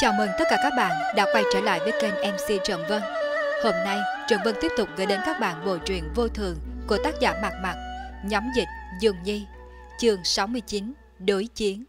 Chào mừng tất cả các bạn đã quay trở lại với kênh MC Trần Vân. Hôm nay, Trần Vân tiếp tục gửi đến các bạn bộ truyện Vô Thường của tác giả Mạc Mạc, nhóm dịch Dương Nhi, chương 69, Đối Chiến.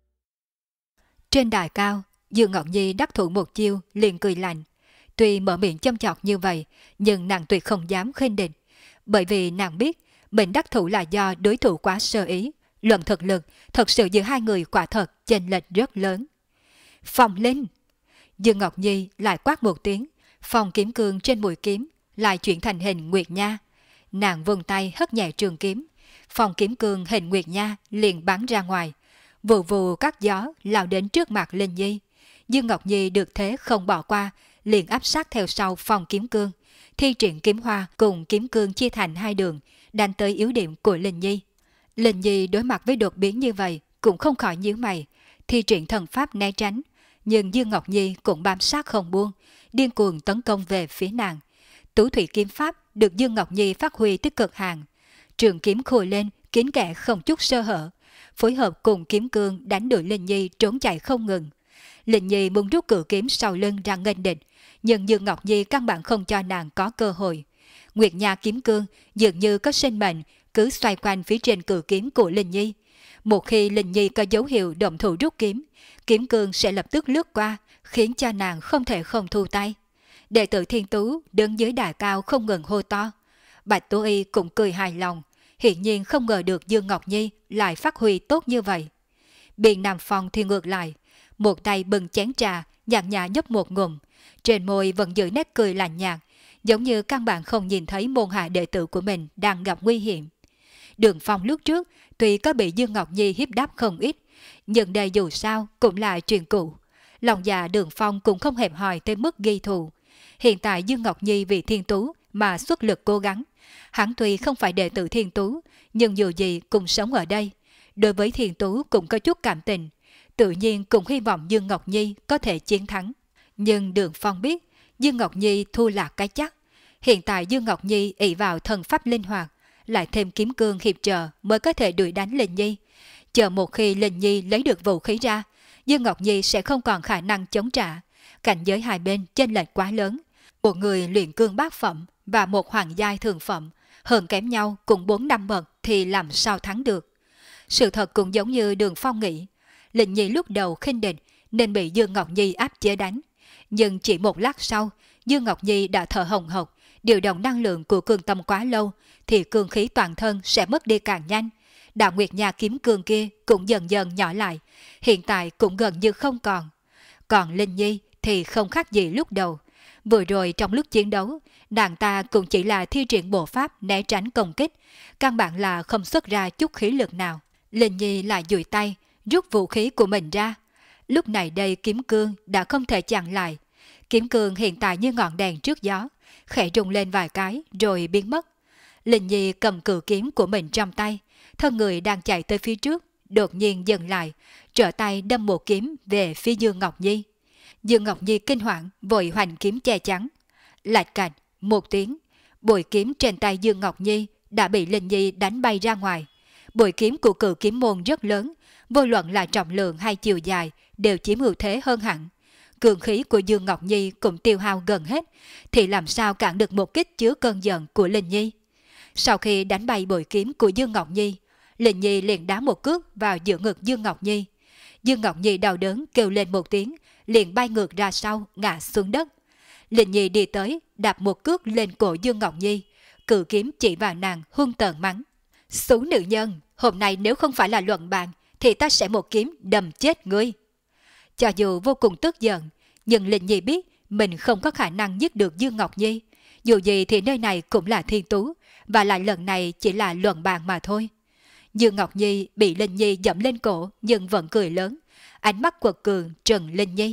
Trên đài cao, Dương Ngọc Nhi đắc thủ một chiêu liền cười lạnh. Tuy mở miệng châm chọc như vậy, nhưng nàng tuyệt không dám khinh địch, bởi vì nàng biết mình đắc thủ là do đối thủ quá sơ ý. Luận thực lực, thật sự giữa hai người quả thật chênh lệch rất lớn. Phòng lên! Dương Ngọc Nhi lại quát một tiếng, phòng kiếm cương trên mũi kiếm lại chuyển thành hình Nguyệt Nha. Nàng vung tay hất nhẹ trường kiếm, phòng kiếm cương hình Nguyệt Nha liền bắn ra ngoài, vù vù các gió lao đến trước mặt Linh Nhi. Dương Ngọc Nhi được thế không bỏ qua, liền áp sát theo sau phòng kiếm cương, thi triển kiếm hoa cùng kiếm cương chia thành hai đường, đánh tới yếu điểm của Linh Nhi. Linh Nhi đối mặt với đột biến như vậy cũng không khỏi nhíu mày, thi triển thần pháp né tránh, nhưng Dương Ngọc Nhi cũng bám sát không buông, điên cuồng tấn công về phía nàng. Tú thủy kiếm pháp được Dương Ngọc Nhi phát huy tới cực hạn, trường kiếm khôi lên kín kẽ không chút sơ hở, phối hợp cùng kiếm cương đánh đuổi Linh Nhi trốn chạy không ngừng. Linh Nhi muốn rút cự kiếm sau lưng ra nghênh địch, nhưng Dương Ngọc Nhi căn bản không cho nàng có cơ hội. Nguyệt Nha kiếm cương dường như có sinh mệnh, cứ xoay quanh phía trên cự kiếm của Linh Nhi. Một khi Linh Nhi có dấu hiệu động thủ rút kiếm, kiếm cương sẽ lập tức lướt qua, khiến cho nàng không thể không thu tay. Đệ tử Thiên Tú đứng dưới đài cao không ngừng hô to. Bạch Tố Y cũng cười hài lòng, hiển nhiên không ngờ được Dương Ngọc Nhi lại phát huy tốt như vậy. Biên Nam Phong thì ngược lại, một tay bưng chén trà, nhàn nhã nhấp một ngụm, trên môi vẫn giữ nét cười lạnh nhạt, giống như căn bản không nhìn thấy môn hạ đệ tử của mình đang gặp nguy hiểm. Đường Phong lúc trước tuy có bị Dương Ngọc Nhi hiếp đáp không ít, nhưng đây dù sao cũng là chuyện cũ. Lòng dạ Đường Phong cũng không hẹp hòi tới mức ghi thù. Hiện tại Dương Ngọc Nhi vì Thiên Tú mà xuất lực cố gắng. Hắn tuy không phải đệ tử Thiên Tú, nhưng dù gì cũng sống ở đây. Đối với Thiên Tú cũng có chút cảm tình, tự nhiên cũng hy vọng Dương Ngọc Nhi có thể chiến thắng. Nhưng Đường Phong biết Dương Ngọc Nhi thua lạc cái chắc. Hiện tại Dương Ngọc Nhi ỷ vào thần pháp linh hoạt, lại thêm kiếm cương hiệp trợ mới có thể đuổi đánh Linh Nhi. Chờ một khi Linh Nhi lấy được vũ khí ra, Dương Ngọc Nhi sẽ không còn khả năng chống trả. Cảnh giới hai bên chênh lệch quá lớn. Một người luyện cương bát phẩm và một hoàng giai thường phẩm, hơn kém nhau cùng 4-5 bậc thì làm sao thắng được. Sự thật cũng giống như Đường Phong nghĩ. Linh Nhi lúc đầu khinh địch nên bị Dương Ngọc Nhi áp chế đánh. Nhưng chỉ một lát sau, Dương Ngọc Nhi đã thở hồng hộc, điều động năng lượng của cương tâm quá lâu thì cương khí toàn thân sẽ mất đi càng nhanh. Đạo Nguyệt Nha kiếm cương kia cũng dần dần nhỏ lại, hiện tại cũng gần như không còn. Còn Linh Nhi thì không khác gì lúc đầu. Vừa rồi trong lúc chiến đấu, nàng ta cũng chỉ là thi triển bộ pháp né tránh công kích, căn bản là không xuất ra chút khí lực nào. Linh Nhi lại duỗi tay, rút vũ khí của mình ra. Lúc này đây kiếm cương đã không thể chặn lại. Kiếm cương hiện tại như ngọn đèn trước gió, khẽ rung lên vài cái rồi biến mất. Linh Nhi cầm cự kiếm của mình trong tay, thân người đang chạy tới phía trước, đột nhiên dừng lại, trở tay đâm một kiếm về phía Dương Ngọc Nhi. Dương Ngọc Nhi kinh hoàng vội hoành kiếm che chắn. Lạch cạch một tiếng, bội kiếm trên tay Dương Ngọc Nhi đã bị Linh Nhi đánh bay ra ngoài. Bội kiếm của cự kiếm môn rất lớn, vô luận là trọng lượng hay chiều dài đều chiếm ưu thế hơn hẳn. Cường khí của Dương Ngọc Nhi cũng tiêu hao gần hết, thì làm sao cản được một kích chứa cơn giận của Linh Nhi. Sau khi đánh bay bội kiếm của Dương Ngọc Nhi, Linh Nhi liền đá một cước vào giữa ngực Dương Ngọc Nhi. Dương Ngọc Nhi đau đớn kêu lên một tiếng, liền bay ngược ra sau, ngã xuống đất. Linh Nhi đi tới, đạp một cước lên cổ Dương Ngọc Nhi, cự kiếm chỉ vào nàng hung tợn mắng. Xú nữ nhân, hôm nay nếu không phải là luận bàn, thì ta sẽ một kiếm đâm chết ngươi. Cho dù vô cùng tức giận, nhưng Linh Nhi biết mình không có khả năng giết được Dương Ngọc Nhi. Dù gì thì nơi này cũng là Thiên Tú, và lại lần này chỉ là luận bàn mà thôi. Dương Ngọc Nhi bị Linh Nhi dẫm lên cổ nhưng vẫn cười lớn, ánh mắt quật cường trừng Linh Nhi.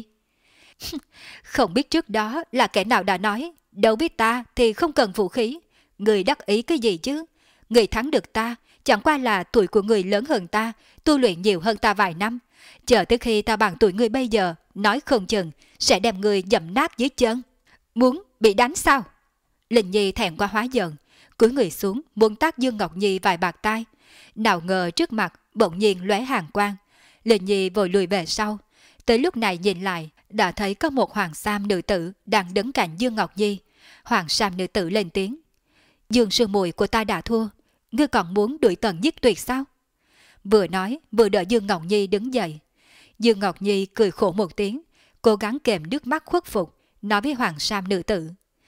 Không biết trước đó là kẻ nào đã nói, đâu biết ta thì không cần vũ khí. Người đắc ý cái gì chứ? Người thắng được ta chẳng qua là tuổi của người lớn hơn ta, tu luyện nhiều hơn ta vài năm. Chờ tới khi ta bằng tuổi người bây giờ, nói không chừng sẽ đem người dẫm nát dưới chân. Muốn bị đánh sao? Linh Nhi thẹn quá hóa giận, cúi người xuống muốn tát Dương Ngọc Nhi vài bạt tai. Nào ngờ trước mặt bỗng nhiên lóe hàn quang. Linh Nhi vội lùi về sau. Tới lúc này nhìn lại, đã thấy có một hoàng sam nữ tử đang đứng cạnh Dương Ngọc Nhi. Hoàng sam nữ tử lên tiếng. Dương sư muội của ta đã thua, ngươi còn muốn đuổi tận giết tuyệt sao? Vừa nói, vừa đợi Dương Ngọc Nhi đứng dậy. Dương Ngọc Nhi cười khổ một tiếng, cố gắng kềm nước mắt khuất phục, nói với hoàng sam nữ tử.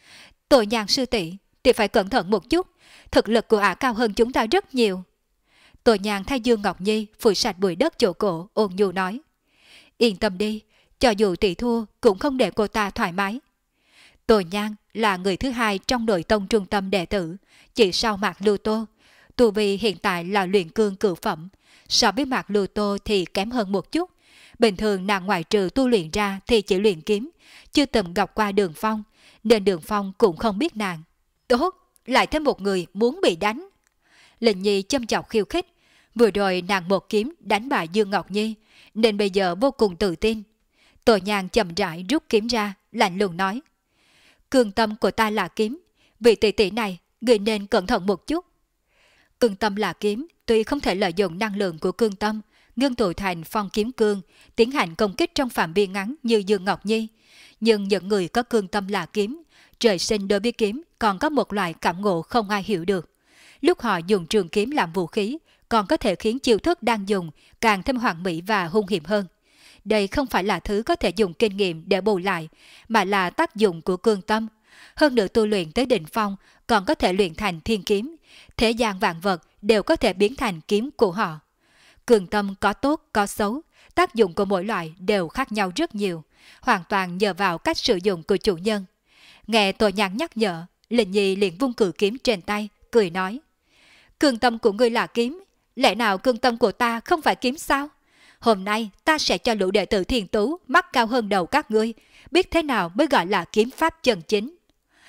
Tội Nhàn sư tỷ thì phải cẩn thận một chút, thực lực của ả cao hơn chúng ta rất nhiều. Tội Nhàn thay Dương Ngọc Nhi phủi sạch bụi đất chỗ cổ, ôn nhu nói. Yên tâm đi, cho dù tỷ thua cũng không để cô ta thoải mái. Tội Nhàn là người thứ hai trong nội tông trung tâm đệ tử, chỉ sau Mạc Lưu Tô. Tu vi hiện tại là luyện cương cửu phẩm, so với Mạc Lưu Tô thì kém hơn một chút. Bình thường nàng ngoại trừ tu luyện ra thì chỉ luyện kiếm, chưa từng gặp qua Đường Phong, nên Đường Phong cũng không biết nàng. Tốt, lại thêm một người muốn bị đánh. Linh Nhi châm chọc khiêu khích, vừa rồi nàng một kiếm đánh bại Dương Ngọc Nhi, nên bây giờ vô cùng tự tin. Tội Nhàn chậm rãi rút kiếm ra, lạnh lùng nói. Cương tâm của ta là kiếm, vị tỷ tỷ này, người nên cẩn thận một chút. Cương tâm là kiếm, tuy không thể lợi dụng năng lượng của cương tâm, ngưng tụ thành phong kiếm cương, tiến hành công kích trong phạm vi ngắn như Dương Ngọc Nhi. Nhưng những người có cương tâm là kiếm, trời sinh đối với kiếm còn có một loại cảm ngộ không ai hiểu được. Lúc họ dùng trường kiếm làm vũ khí, còn có thể khiến chiêu thức đang dùng càng thêm hoàn mỹ và hung hiểm hơn. Đây không phải là thứ có thể dùng kinh nghiệm để bù lại, mà là tác dụng của cương tâm. Hơn nữa tu luyện tới đỉnh phong còn có thể luyện thành thiên kiếm, thế gian vạn vật đều có thể biến thành kiếm của họ. Cương tâm có tốt, có xấu, tác dụng của mỗi loại đều khác nhau rất nhiều, hoàn toàn nhờ vào cách sử dụng của chủ nhân. Nghe Tội Nhàn nhắc nhở, Linh Nhi liền vung cự kiếm trên tay, cười nói. Cương tâm của ngươi là kiếm, lẽ nào cương tâm của ta không phải kiếm sao? Hôm nay ta sẽ cho lũ đệ tử Thiền Tú mắt cao hơn đầu các ngươi, biết thế nào mới gọi là kiếm pháp chân chính.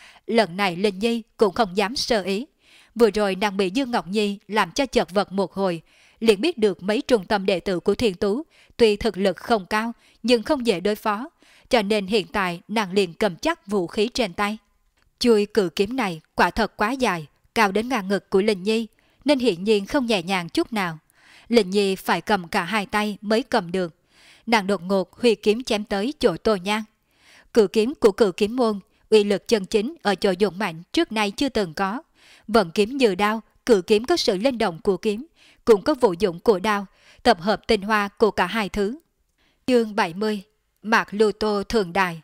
Lần này Linh Nhi cũng không dám sơ ý. Vừa rồi nàng bị Dương Ngọc Nhi làm cho chật vật một hồi, liền biết được mấy trung tâm đệ tử của Thiền Tú tuy thực lực không cao nhưng không dễ đối phó, cho nên hiện tại nàng liền cầm chắc vũ khí trên tay. Chuôi cự kiếm này quả thật quá dài, cao đến ngang ngực của Linh Nhi, nên hiển nhiên không nhẹ nhàng chút nào. Linh Nhi phải cầm cả hai tay mới cầm được. Nàng đột ngột huy kiếm chém tới chỗ Tô Nhan. Cự kiếm của Cự Kiếm Môn, uy lực chân chính ở chỗ dũng mạnh trước nay chưa từng có. Vận kiếm như đao, cự kiếm có sự linh động của kiếm, cũng có vũ dụng của đao, tập hợp tinh hoa của cả hai thứ. Chương 70, Mạc Lưu Tô Thường Đài.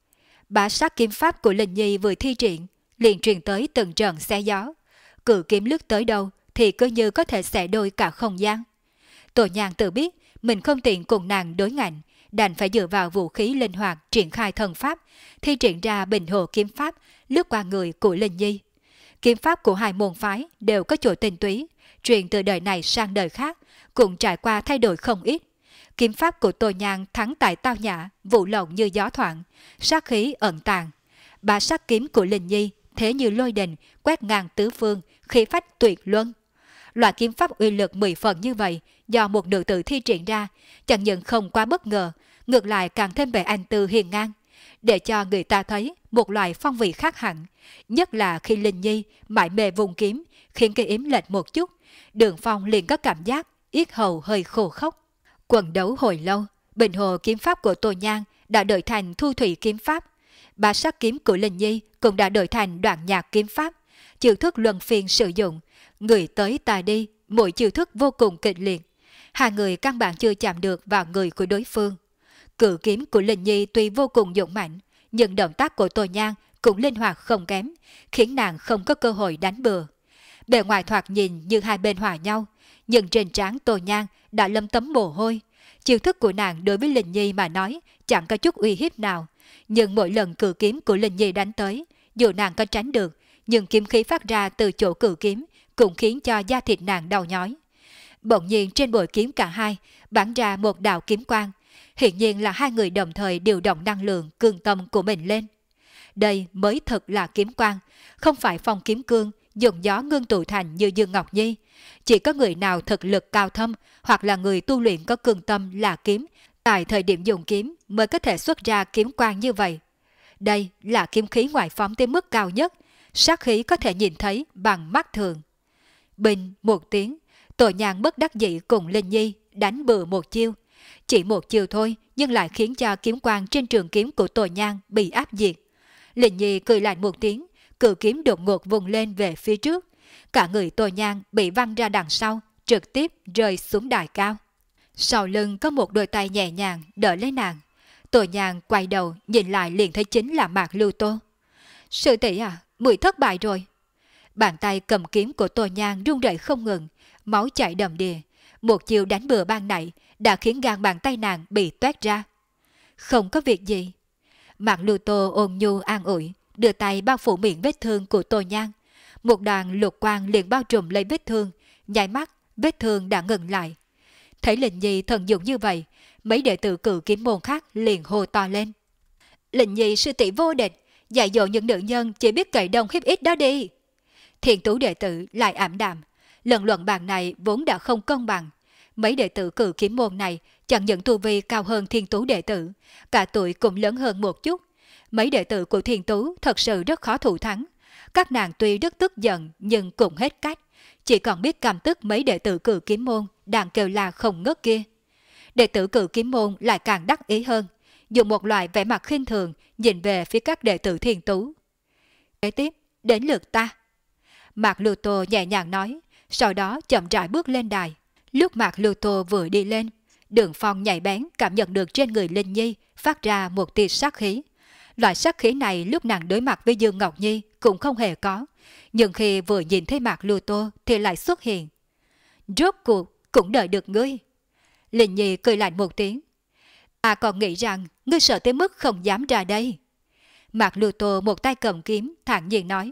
Bá sát kiếm pháp của Linh Nhi vừa thi triển, liền truyền tới từng trận xé gió. Cự kiếm lướt tới đâu thì cứ như có thể xẻ đôi cả không gian. Tổ Nhàn tự biết mình không tiện cùng nàng đối ngạnh, đành phải dựa vào vũ khí linh hoạt triển khai thần pháp, thi triển ra Bình Hồ kiếm pháp lướt qua người của Linh Nhi. Kiếm pháp của hai môn phái đều có chỗ tinh túy, truyền từ đời này sang đời khác, cũng trải qua thay đổi không ít. Kiếm pháp của Tô Nhan thắng tại tao nhã, vụ lộng như gió thoảng, sát khí ẩn tàng. Bá sát kiếm của Linh Nhi thế như lôi đình, quét ngang tứ phương, khí phách tuyệt luân. Loại kiếm pháp uy lực 10 phần như vậy do một nữ tử thi triển ra, chẳng những không quá bất ngờ, ngược lại càng thêm vẻ anh tư hiền ngang, để cho người ta thấy một loại phong vị khác hẳn. Nhất là khi Linh Nhi mải mê vùng kiếm, khiến cây yếm lệch một chút, Đường Phong liền có cảm giác yết hầu hơi khô khốc. Quần đấu hồi lâu, Bình Hồ kiếm pháp của Tô Nhan đã đổi thành Thu Thủy kiếm pháp. Bá sát kiếm của Linh Nhi cũng đã đổi thành Đoạn Nhạc kiếm pháp. Chiêu thức luân phiên sử dụng, người tới ta đi, mỗi chiêu thức vô cùng kịch liệt. Hai người căn bản chưa chạm được vào người của đối phương. Cự kiếm của Linh Nhi tuy vô cùng dũng mạnh, nhưng động tác của Tô Nhan cũng linh hoạt không kém, khiến nàng không có cơ hội đánh bừa. Bề ngoài thoạt nhìn như hai bên hòa nhau, nhưng trên trán Tô Nhan đã lấm tấm mồ hôi. Chiêu thức của nàng đối với Linh Nhi mà nói chẳng có chút uy hiếp nào, nhưng mỗi lần cự kiếm của Linh Nhi đánh tới, dù nàng có tránh được, nhưng kiếm khí phát ra từ chỗ cự kiếm cũng khiến cho da thịt nàng đau nhói. Bỗng nhiên trên bội kiếm cả hai bắn ra một đạo kiếm quang, hiển nhiên là hai người đồng thời điều động năng lượng cương tâm của mình lên. Đây mới thực là kiếm quang, không phải phong kiếm cương dùng gió ngưng tụ thành như Dương Ngọc Nhi. Chỉ có người nào thực lực cao thâm hoặc là người tu luyện có cương tâm là kiếm, tại thời điểm dùng kiếm mới có thể xuất ra kiếm quang như vậy. Đây là kiếm khí ngoại phóng tới mức cao nhất, sát khí có thể nhìn thấy bằng mắt thường. Bình một tiếng, Tổ Nhan bất đắc dĩ cùng Linh Nhi đánh bừa một chiêu. Chỉ một chiều thôi nhưng lại khiến cho kiếm quang trên trường kiếm của Tô Nhan bị áp diệt. Linh Nhi cười lạnh một tiếng, cự kiếm đột ngột vùng lên về phía trước. Cả người Tô Nhan bị văng ra đằng sau, trực tiếp rơi xuống đài cao. Sau lưng có một đôi tay nhẹ nhàng đỡ lấy nàng. Tô Nhan quay đầu nhìn lại liền thấy chính là Mạc Lưu Tô. Sư tỷ à, muội thất bại rồi. Bàn tay cầm kiếm của Tô Nhan run rẩy không ngừng, máu chảy đầm đìa. Một chiều đánh bừa ban nãy đã khiến gan bàn tay nàng bị toét ra. Không có việc gì. Mạc Lưu Tô ôn nhu an ủi, đưa tay bao phủ miệng vết thương của Tô Nhan. Một đoàn lục quang liền bao trùm lấy vết thương, nháy mắt vết thương đã ngừng lại. Thấy Linh Nhi thần dụng như vậy, mấy đệ tử Cự Kiếm môn khác liền hô to lên. Linh Nhi sư tỷ vô địch, dạy dỗ những nữ nhân chỉ biết cậy đông hiếp ít đó đi. Thiên Tú đệ tử lại ảm đạm, lần luận bàn này vốn đã không công bằng. Mấy đệ tử Cự Kiếm môn này chẳng những tu vi cao hơn Thiên Tú đệ tử, cả tuổi cũng lớn hơn một chút. Mấy đệ tử của Thiên Tú thật sự rất khó thủ thắng. Các nàng tuy rất tức giận nhưng cũng hết cách, chỉ còn biết căm tức mấy đệ tử Cự Kiếm môn đang kêu la không ngớt kia. Đệ tử Cự Kiếm môn lại càng đắc ý hơn, dùng một loại vẻ mặt khinh thường nhìn về phía các đệ tử Thiên Tú. Kế tiếp, đến lượt ta. Mạc Lưu Tô nhẹ nhàng nói, sau đó chậm rãi bước lên đài. Lúc Mạc Lưu Tô vừa đi lên, Đường Phong nhạy bén cảm nhận được trên người Linh Nhi phát ra một tia sát khí. Loại sát khí này lúc nàng đối mặt với Dương Ngọc Nhi cũng không hề có, nhưng khi vừa nhìn thấy Mạc Lưu Tô thì lại xuất hiện. Rốt cuộc cũng đợi được ngươi. Linh Nhi cười lạnh một tiếng. Ta còn nghĩ rằng ngươi sợ tới mức không dám ra đây. Mạc Lưu Tô một tay cầm kiếm thản nhiên nói.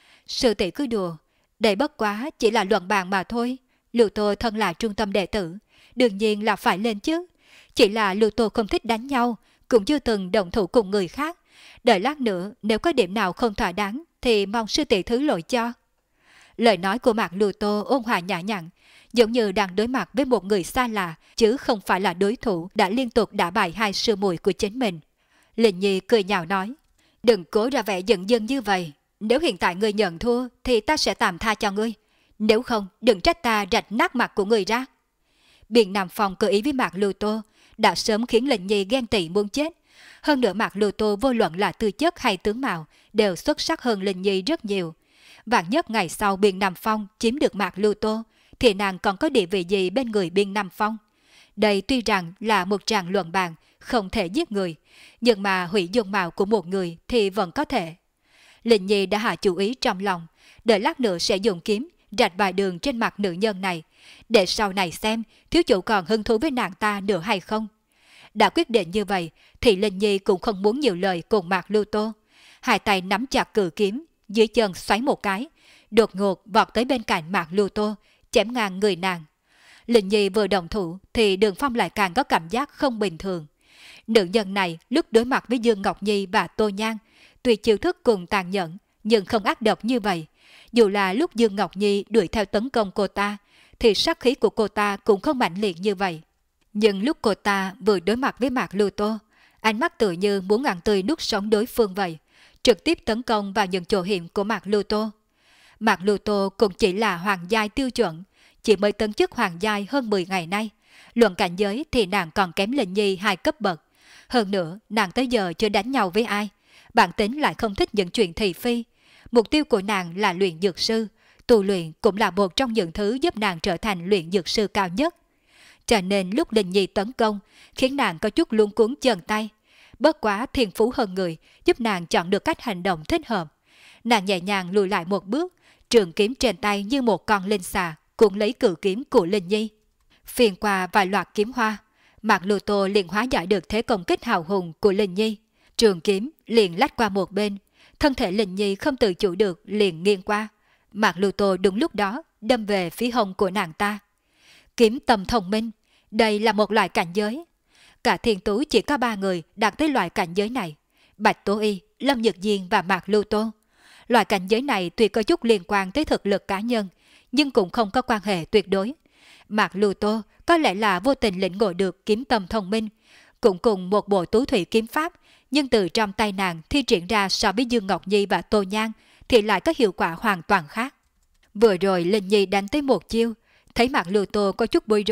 Sư tỷ cứ đùa, đây bất quá chỉ là luận bàn mà thôi. Lưu Tô thân là trung tâm đệ tử, đương nhiên là phải lên chứ. Chỉ là Lưu Tô không thích đánh nhau, cũng chưa từng động thủ cùng người khác. Đợi lát nữa nếu có điểm nào không thỏa đáng thì mong sư tỷ thứ lỗi cho. Lời nói của Mạc Lưu Tô ôn hòa nhã nhặn, giống như đang đối mặt với một người xa lạ, chứ không phải là đối thủ đã liên tục đả bại hai sư muội của chính mình. Linh Nhi cười nhạo nói, đừng cố ra vẻ giận dưng như vậy. Nếu hiện tại ngươi nhận thua thì ta sẽ tạm tha cho ngươi. Nếu không, đừng trách ta rạch nát mặt của ngươi ra. Biện Nam Phong cơ ý với Mạc Lưu Tô đã sớm khiến Linh Nhi ghen tị muốn chết. Hơn nữa Mạc Lưu Tô vô luận là tư chất hay tướng mạo đều xuất sắc hơn Linh Nhi rất nhiều. Vạn nhất ngày sau Biện Nam Phong chiếm được Mạc Lưu Tô thì nàng còn có địa vị gì bên người Biên Nam Phong. Đây tuy rằng là một tràng luận bàn không thể giết người, nhưng mà hủy dung mạo của một người thì vẫn có thể. Linh Nhi đã hạ chú ý trong lòng, đợi lát nữa sẽ dùng kiếm rạch vài đường trên mặt nữ nhân này, để sau này xem thiếu chủ còn hứng thú với nàng ta nữa hay không. Đã quyết định như vậy thì Linh Nhi cũng không muốn nhiều lời cùng Mạc Lưu Tô. Hai tay nắm chặt cự kiếm, dưới chân xoáy một cái, đột ngột vọt tới bên cạnh Mạc Lưu Tô, chém ngang người nàng. Linh Nhi vừa động thủ thì Đường Phong lại càng có cảm giác không bình thường. Nữ nhân này lúc đối mặt với Dương Ngọc Nhi và Tô Nhan, tuy chiêu thức cùng tàn nhẫn nhưng không ác độc như vậy. Dù là lúc Dương Ngọc Nhi đuổi theo tấn công cô ta thì sát khí của cô ta cũng không mạnh liệt như vậy. Nhưng lúc cô ta vừa đối mặt với Mạc Lưu Tô, ánh mắt tự như muốn ăn tươi nuốt sống đối phương vậy, trực tiếp tấn công vào những chỗ hiểm của Mạc Lưu Tô. Mạc Lưu Tô cũng chỉ là hoàng giai tiêu chuẩn, chỉ mới tấn chức hoàng giai hơn 10 ngày nay. Luận cảnh giới thì nàng còn kém Linh Nhi 2 cấp bậc. Hơn nữa, nàng tới giờ chưa đánh nhau với ai. Bản tính lại không thích những chuyện thị phi. Mục tiêu của nàng là luyện dược sư. Tu luyện cũng là một trong những thứ giúp nàng trở thành luyện dược sư cao nhất. Cho nên lúc Linh Nhi tấn công, khiến nàng có chút luống cuống chân tay. Bất quá thiên phú hơn người, giúp nàng chọn được cách hành động thích hợp. Nàng nhẹ nhàng lùi lại một bước, trường kiếm trên tay như một con linh xà, cuốn lấy cự kiếm của Linh Nhi. Phiền qua vài loạt kiếm hoa, Mạc Lưu Tô liền hóa giải được thế công kích hào hùng của Linh Nhi. Trường kiếm liền lách qua một bên, thân thể Linh Nhi không tự chủ được liền nghiêng qua. Mạc Lưu Tô đúng lúc đó đâm về phía hông của nàng ta. Kiếm tầm thông minh, đây là một loại cảnh giới. Cả Thiên Tú chỉ có 3 người đạt tới loại cảnh giới này: Bạch Tố Y, Lâm Nhược Diên và Mạc Lưu Tô. Loại cảnh giới này tuy có chút liên quan tới thực lực cá nhân, nhưng cũng không có quan hệ tuyệt đối. Mạc Lưu Tô có lẽ là vô tình lĩnh ngộ được kiếm tầm thông minh, cũng cùng một bộ tú thủy kiếm pháp, nhưng từ trong tay nàng thi triển ra so với Dương Ngọc Nhi và Tô Nhan thì lại có hiệu quả hoàn toàn khác. Vừa rồi Linh Nhi đánh tới một chiêu, thấy Mạc Lưu Tô có chút bối rối,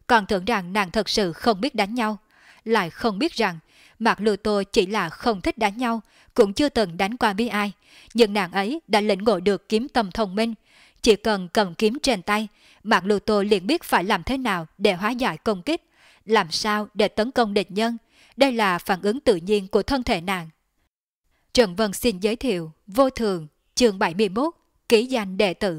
còn tưởng rằng nàng thật sự không biết đánh nhau, lại không biết rằng Mạc Lưu Tô chỉ là không thích đánh nhau, cũng chưa từng đánh qua bi ai, nhưng nàng ấy đã lĩnh ngộ được kiếm tâm thông minh. Chỉ cần cầm kiếm trên tay, Mạc Lưu Tô liền biết phải làm thế nào để hóa giải công kích, làm sao để tấn công địch nhân. Đây là phản ứng tự nhiên của thân thể nàng. Trần Vân xin giới thiệu Vô Thường, chương 71, ký danh đệ tử.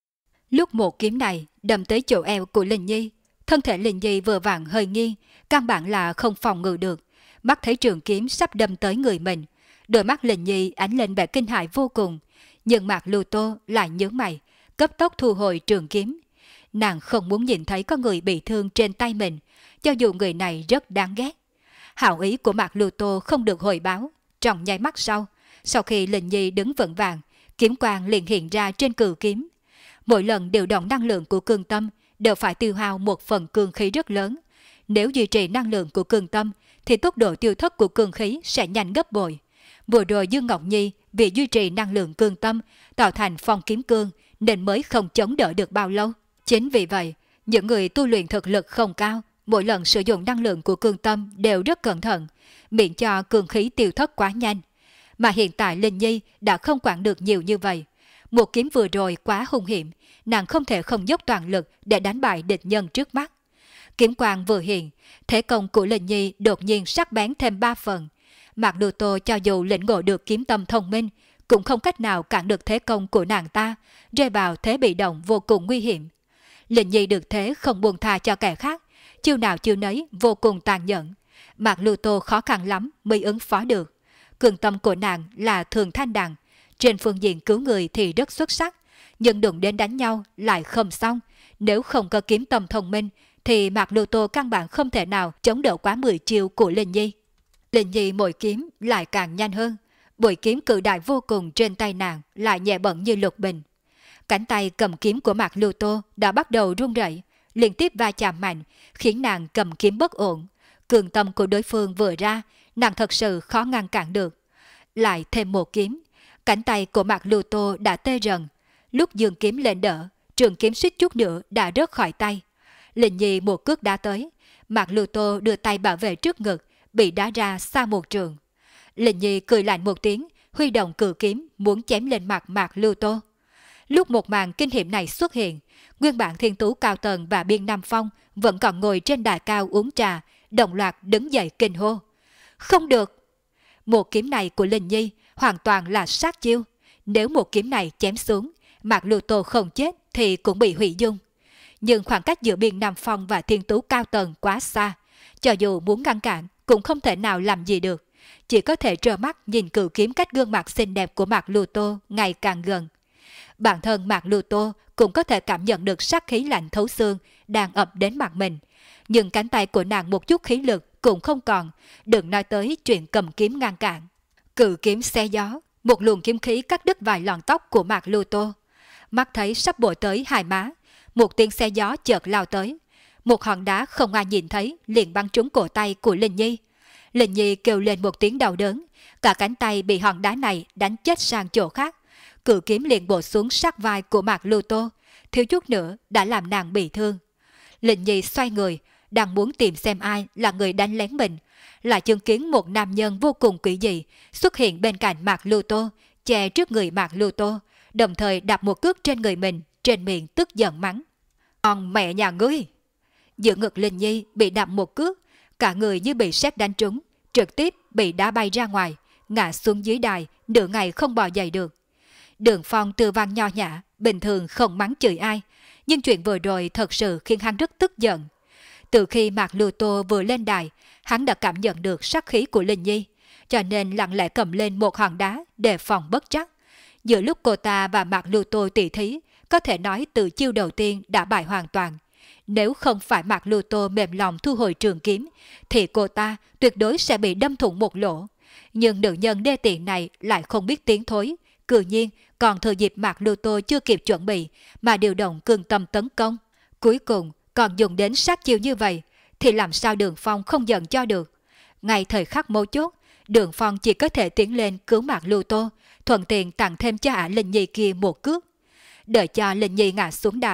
Lúc một kiếm này đâm tới chỗ eo của Linh Nhi, thân thể Linh Nhi vừa vặn hơi nghiêng, căn bản là không phòng ngự được. Mắt thấy trường kiếm sắp đâm tới người mình, đôi mắt Linh Nhi ánh lên vẻ kinh hãi vô cùng, nhưng Mạc Lưu Tô lại nhướng mày, cấp tốc thu hồi trường kiếm. Nàng không muốn nhìn thấy có người bị thương trên tay mình, cho dù người này rất đáng ghét. Hảo ý của Mạc Lưu Tô không được hồi báo. Trong nháy mắt sau khi Linh Nhi đứng vững vàng, kiếm quang liền hiện ra trên cự kiếm. Mỗi lần điều động năng lượng của cương tâm đều phải tiêu hao một phần cương khí rất lớn. Nếu duy trì năng lượng của cương tâm thì tốc độ tiêu thất của cương khí sẽ nhanh gấp bội. Vừa rồi Dương Ngọc Nhi vì duy trì năng lượng cương tâm tạo thành phong kiếm cương nên mới không chống đỡ được bao lâu. Chính vì vậy, những người tu luyện thực lực không cao mỗi lần sử dụng năng lượng của cương tâm đều rất cẩn thận, miễn cho cương khí tiêu thất quá nhanh. Mà hiện tại Linh Nhi đã không quản được nhiều như vậy. Một kiếm vừa rồi quá hung hiểm, nàng không thể không dốc toàn lực để đánh bại địch nhân trước mắt. Kiếm quang vừa hiện, thế công của Linh Nhi đột nhiên sắc bén thêm 3 phần. Mạc Lưu Tô cho dù lĩnh ngộ được kiếm tâm thông minh, cũng không cách nào cản được thế công của nàng ta, rơi vào thế bị động vô cùng nguy hiểm. Linh Nhi được thế không buông tha cho kẻ khác, chiêu nào chiêu nấy vô cùng tàn nhẫn. Mạc Lưu Tô khó khăn lắm mới ứng phó được. Cường tâm của nàng là thường thanh đằng, trên phương diện cứu người thì rất xuất sắc, nhưng đụng đến đánh nhau lại không xong. Nếu không có kiếm tâm thông minh thì Mạc Lưu Tô căn bản không thể nào chống đỡ quá 10 chiêu của Linh Nhi. Linh Nhi mỗi kiếm lại càng nhanh hơn, bội kiếm cự đại vô cùng trên tay nàng lại nhẹ bẩn như lục bình. Cánh tay cầm kiếm của Mạc Lưu Tô đã bắt đầu run rẩy, liên tiếp va chạm mạnh, khiến nàng cầm kiếm bất ổn. Cường tâm của đối phương vừa ra, nàng thật sự khó ngăn cản được. Lại thêm một kiếm, cánh tay của Mạc Lưu Tô đã tê rần. Lúc giương kiếm lên đỡ, trường kiếm suýt chút nữa đã rớt khỏi tay. Linh Nhi một cước đá tới, Mạc Lưu Tô đưa tay bảo vệ trước ngực, bị đá ra xa một trường. Linh Nhi cười lạnh một tiếng, huy động cự kiếm muốn chém lên mặt Mạc Lưu Tô. Lúc một màn kinh hiểm này xuất hiện, nguyên bản thiên tú Cao Tần và Biên Nam Phong vẫn còn ngồi trên đài cao uống trà, đồng loạt đứng dậy kinh hô. Không được! Một kiếm này của Linh Nhi hoàn toàn là sát chiêu. Nếu một kiếm này chém xuống, Mạc Lưu Tô không chết thì cũng bị hủy dung. Nhưng khoảng cách giữa Biên Nam Phong và thiên tú Cao Tần quá xa, cho dù muốn ngăn cản cũng không thể nào làm gì được. Chỉ có thể trơ mắt nhìn cự kiếm cách gương mặt xinh đẹp của Mạc Lưu Tô ngày càng gần. Bản thân Mạc Lưu Tô cũng có thể cảm nhận được sát khí lạnh thấu xương đang ập đến mặt mình. Nhưng cánh tay của nàng một chút khí lực cũng không còn, đừng nói tới chuyện cầm kiếm ngăn cản. Cự kiếm xé gió, một luồng kiếm khí cắt đứt vài lọn tóc của Mạc Lưu Tô. Mắt thấy sắp bổ tới hai má, một tiếng xé gió chợt lao tới. Một hòn đá không ai nhìn thấy liền bắn trúng cổ tay của Linh Nhi. Linh Nhi kêu lên một tiếng đau đớn, cả cánh tay bị hòn đá này đánh chết sang chỗ khác. Cự kiếm liền bổ xuống sát vai của Mạc Lưu Tô, thiếu chút nữa đã làm nàng bị thương. Linh Nhi xoay người, đang muốn tìm xem ai là người đánh lén mình, lại chứng kiến một nam nhân vô cùng quỷ dị xuất hiện bên cạnh Mạc Lưu Tô, che trước người Mạc Lưu Tô, đồng thời đạp một cước trên người mình, trên miệng tức giận mắng. Con mẹ nhà ngươi! Giữa ngực Linh Nhi bị đạp một cước, cả người như bị sét đánh trúng, trực tiếp bị đá bay ra ngoài, ngã xuống dưới đài, nửa ngày không bò dậy được. Đường Phong từ văn nho nhã, bình thường không mắng chửi ai, nhưng chuyện vừa rồi thật sự khiến hắn rất tức giận. Từ khi Mạc Lưu Tô vừa lên đài, hắn đã cảm nhận được sát khí của Linh Nhi, cho nên lặng lẽ cầm lên một hòn đá để phòng bất trắc. Giữa lúc cô ta và Mạc Lưu Tô tỷ thí, có thể nói từ chiêu đầu tiên đã bại hoàn toàn. Nếu không phải Mạc Lưu Tô mềm lòng thu hồi trường kiếm, thì cô ta tuyệt đối sẽ bị đâm thủng một lỗ. Nhưng nữ nhân đê tiện này lại không biết tiến thối, cư nhiên còn thừa dịp Mạc Lưu Tô chưa kịp chuẩn bị mà điều động cương tâm tấn công. Cuối cùng còn dùng đến sát chiêu như vậy, thì làm sao Đường Phong không giận cho được. Ngay thời khắc mấu chốt, Đường Phong chỉ có thể tiến lên cứu Mạc Lưu Tô, thuận tiện tặng thêm cho ả Linh Nhi kia một cước. Đợi cho Linh Nhi ngã xuống đài,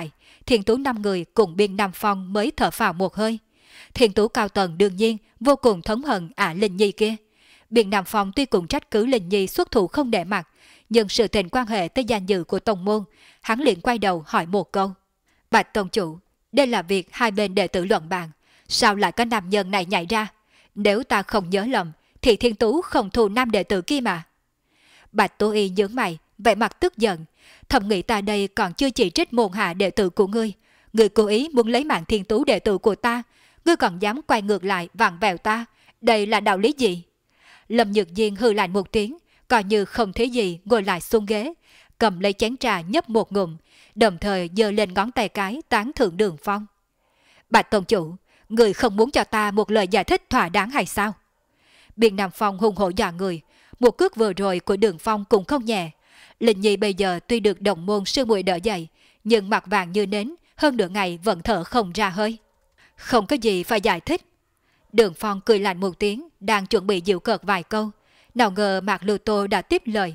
Thiên Tú 5 người cùng Biên Nam Phong mới thở phào một hơi. Thiên Tú cao tầng đương nhiên vô cùng thống hận Linh Nhi kia. Biên Nam Phong tuy cùng trách cứ Linh Nhi xuất thủ không để mặt, nhưng sự tình quan hệ tới danh dự của tông môn, hắn liền quay đầu hỏi một câu. Bạch tông chủ, đây là việc hai bên đệ tử luận bàn, sao lại có nam nhân này nhảy ra? Nếu ta không nhớ lầm, thì Thiên Tú không thù nam đệ tử kia mà. Bạch Tố Y nhướng mày, vẻ mặt tức giận. Thầm nghĩ ta đây còn chưa chỉ trích môn hạ đệ tử của ngươi. Ngươi cố ý muốn lấy mạng Thiên Tú đệ tử của ta. Ngươi còn dám quay ngược lại vặn vẹo ta. Đây là đạo lý gì? Lâm Nhược Diên hừ lạnh một tiếng, coi như không thấy gì ngồi lại xuống ghế, cầm lấy chén trà nhấp một ngụm, đồng thời giơ lên ngón tay cái tán thưởng Đường Phong. Bạch tông chủ, người không muốn cho ta một lời giải thích thỏa đáng hay sao? Biên Nam Phong hùng hổ dọa người, một cước vừa rồi của Đường Phong cũng không nhẹ. Linh Nhi bây giờ tuy được đồng môn sư muội đỡ dậy, nhưng mặt vàng như nến, hơn nửa ngày vẫn thở không ra hơi. Không có gì phải giải thích. Đường Phong cười lạnh một tiếng, đang chuẩn bị giễu cợt vài câu, nào ngờ Mạc Lưu Tô đã tiếp lời.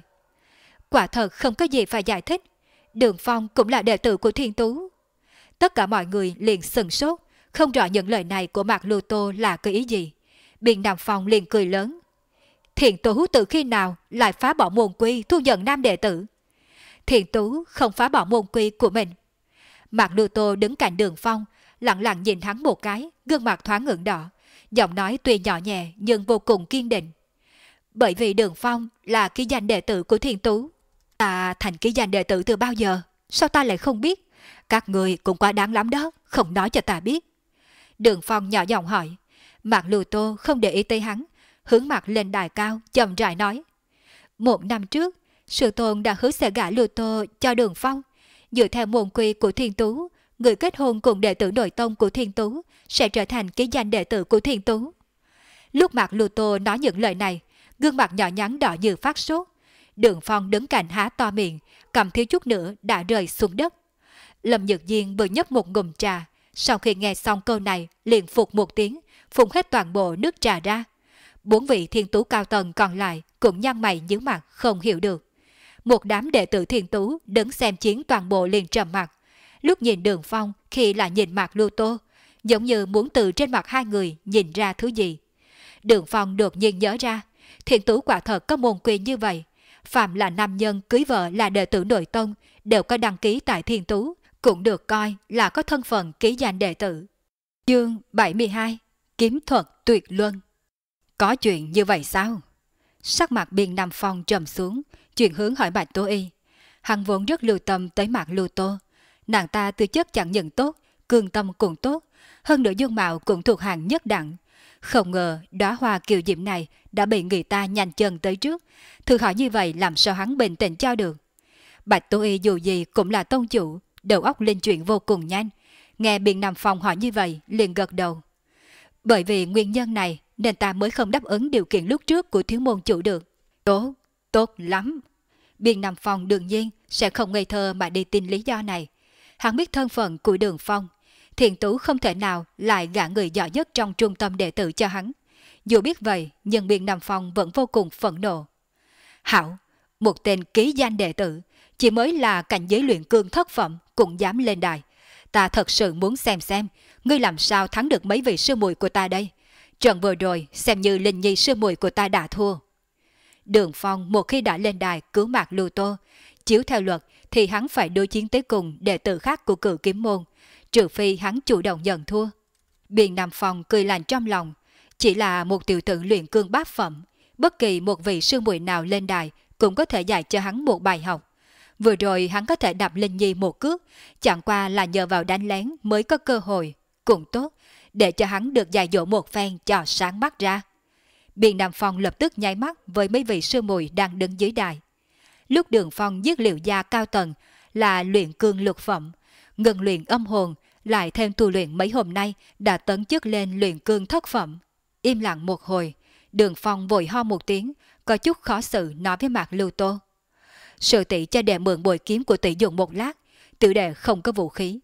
Quả thật không có gì phải giải thích, Đường Phong cũng là đệ tử của Thiên Tú. Tất cả mọi người liền sừng sốt, không rõ những lời này của Mạc Lưu Tô là cái ý gì. Biên Nam Phong liền cười lớn. Thiên Tú từ khi nào lại phá bỏ môn quy thu nhận nam đệ tử? Thiên Tú không phá bỏ môn quy của mình. Mạc Lưu Tô đứng cạnh Đường Phong, lặng lặng nhìn hắn một cái, gương mặt thoáng ửng đỏ, giọng nói tuy nhỏ nhẹ nhưng vô cùng kiên định. Bởi vì Đường Phong là ký danh đệ tử của Thiên Tú. Ta thành ký danh đệ tử từ bao giờ? Sao ta lại không biết? Các người cũng quá đáng lắm đó, không nói cho ta biết. Đường Phong nhỏ giọng hỏi. Mạc Lưu Tô không để ý tới hắn, hướng mặt lên đài cao, chậm rãi nói. 1 năm trước, sư tôn đã hứa sẽ gả Lưu Tô cho Đường Phong. Dựa theo môn quy của Thiên Tú, người kết hôn cùng đệ tử nội tông của Thiên Tú sẽ trở thành ký danh đệ tử của Thiên Tú. Lúc Mạc Lưu Tô nói những lời này, gương mặt nhỏ nhắn đỏ như phát sốt. Đường Phong đứng cạnh há to miệng, cầm thiếu chút nữa đã rơi xuống đất. Lâm Nhược Diên vừa nhấp một ngụm trà, sau khi nghe xong câu này liền phục một tiếng, phun hết toàn bộ nước trà ra. 4 vị Thiên Tú cao tầng còn lại cũng nhăn mày nhíu mặt không hiểu được. Một đám đệ tử Thiên Tú đứng xem chiến toàn bộ liền trầm mặt. Lúc nhìn Đường Phong khi lại nhìn Mạc Lưu Tô, giống như muốn từ trên mặt hai người nhìn ra thứ gì. Đường Phong đột nhiên nhớ ra, Thiên Tú quả thật có môn quy như vậy. Phạm là nam nhân cưới vợ là đệ tử nội tông đều có đăng ký tại Thiên Tú, cũng được coi là có thân phận ký danh đệ tử. Chương 72 Kiếm thuật tuyệt luân. Có chuyện như vậy sao? Sắc mặt Biên Nam Phong trầm xuống, chuyển hướng hỏi Bạch Tố Y. Hắn vốn rất lưu tâm tới Mạc Lưu Tô. Nàng ta tư chất chẳng những tốt, cương tâm cũng tốt, hơn nữa dung mạo cũng thuộc hàng nhất đẳng. Không ngờ đóa hoa kiều diễm này đã bị người ta nhanh chân tới trước. Thử hỏi như vậy làm sao hắn bình tĩnh cho được? Bạch Tố Y dù gì cũng là tông chủ, đầu óc linh chuyển vô cùng nhanh. Nghe Biên Nam Phong hỏi như vậy liền gật đầu. Bởi vì nguyên nhân này nên ta mới không đáp ứng điều kiện lúc trước của thiếu môn chủ được. Tốt, tốt lắm. Biên Nam Phong đương nhiên sẽ không ngây thơ mà đi tin lý do này. Hắn biết thân phận của Đường Phong. Thiên Tú không thể nào lại gả người giỏi nhất trong trung tâm đệ tử cho hắn. Dù biết vậy, nhưng Biên Nam Phong vẫn vô cùng phẫn nộ. Hảo, một tên ký danh đệ tử, chỉ mới là cảnh giới luyện cương thất phẩm cũng dám lên đài. Ta thật sự muốn xem, ngươi làm sao thắng được mấy vị sư muội của ta đây. Trận vừa rồi xem như Linh Nhi sư muội của ta đã thua. Đường Phong một khi đã lên đài cứu Mạc Lưu Tô, chiếu theo luật thì hắn phải đối chiến tới cùng đệ tử khác của Cửu Kiếm môn, trừ phi hắn chủ động nhận thua. Biên Nam Phong cười lạnh trong lòng, chỉ là một tiểu tử luyện cương bát phẩm, bất kỳ một vị sư muội nào lên đài cũng có thể dạy cho hắn một bài học. Vừa rồi hắn có thể đạp Linh Nhi một cước, chẳng qua là nhờ vào đánh lén mới có cơ hội, cũng tốt, để cho hắn được dạy dỗ một phen cho sáng mắt ra. Biên Nam Phong lập tức nháy mắt với mấy vị sư muội đang đứng dưới đài. Lúc Đường Phong giết Liệu gia cao tầng là luyện cương lục phẩm, ngừng luyện âm hồn, lại thêm tu luyện mấy hôm nay đã tấn chức lên luyện cương thất phẩm. Im lặng một hồi, Đường Phong vội ho một tiếng, có chút khó xử nói với Mạc Lưu Tô. Sư tỷ cho đệ mượn bội kiếm của tỷ dùng một lát, tiểu đệ không có vũ khí.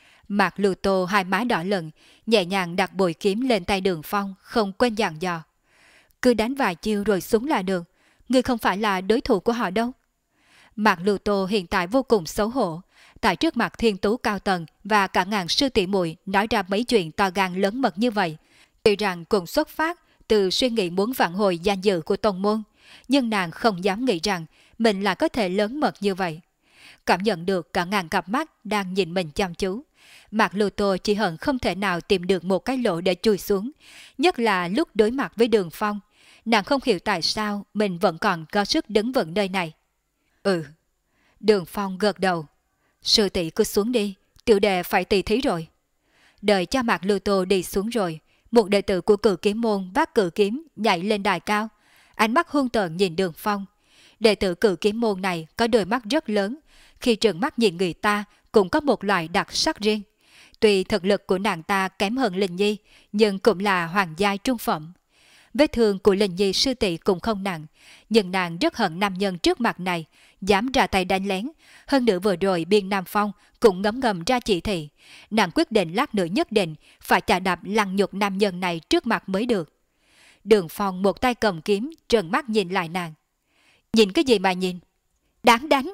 Mạc Lưu Tô hai má đỏ lừng, nhẹ nhàng đặt bội kiếm lên tay Đường Phong, không quên dặn dò. Cứ đánh vài chiêu rồi xuống là được, ngươi không phải là đối thủ của họ đâu. Mạc Lưu Tô hiện tại vô cùng xấu hổ, tại trước mặt thiên tú cao tầng và cả ngàn sư tỷ muội nói ra mấy chuyện to gan lớn mật như vậy. Tuy rằng cũng xuất phát từ suy nghĩ muốn vãn hồi danh dự của tông môn, nhưng nàng không dám nghĩ rằng mình là có thể lớn mật như vậy. Cảm nhận được cả ngàn cặp mắt đang nhìn mình chăm chú, Mạc Lưu Tô chỉ hận không thể nào tìm được một cái lỗ để chui xuống, nhất là lúc đối mặt với Đường Phong. Nàng không hiểu tại sao mình vẫn còn có sức đứng vững nơi này. Ừ. Đường Phong gật đầu. Sư tỷ cứ xuống đi, tiểu đệ phải tỉ thí rồi. Đợi cho Mạc Lưu Tô đi xuống rồi, một đệ tử của Cử Kiếm môn vác cử kiếm nhảy lên đài cao, ánh mắt hung tợn nhìn Đường Phong. Đệ tử Cử Kiếm môn này có đôi mắt rất lớn, khi trừng mắt nhìn người ta cũng có một loại đặc sắc riêng. Tuy thực lực của nàng ta kém hơn Linh Nhi, nhưng cũng là hoàng giai trung phẩm. Vết thương của Linh Nhi sư tỷ cũng không nặng, nhưng nàng rất hận nam nhân trước mặt này, dám ra tay đánh lén. Hơn nữa vừa rồi Biên Nam Phong cũng ngấm ngầm ra chỉ thị. Nàng quyết định lát nữa nhất định phải chà đạp lăng nhục nam nhân này trước mặt mới được. Đường Phong một tay cầm kiếm, trợn mắt nhìn lại nàng. Nhìn cái gì mà nhìn? Đáng đánh!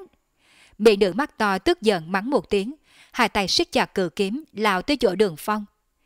Mỹ nữ mắt to tức giận mắng một tiếng, hai tay siết chặt cự kiếm lao tới chỗ Đường Phong.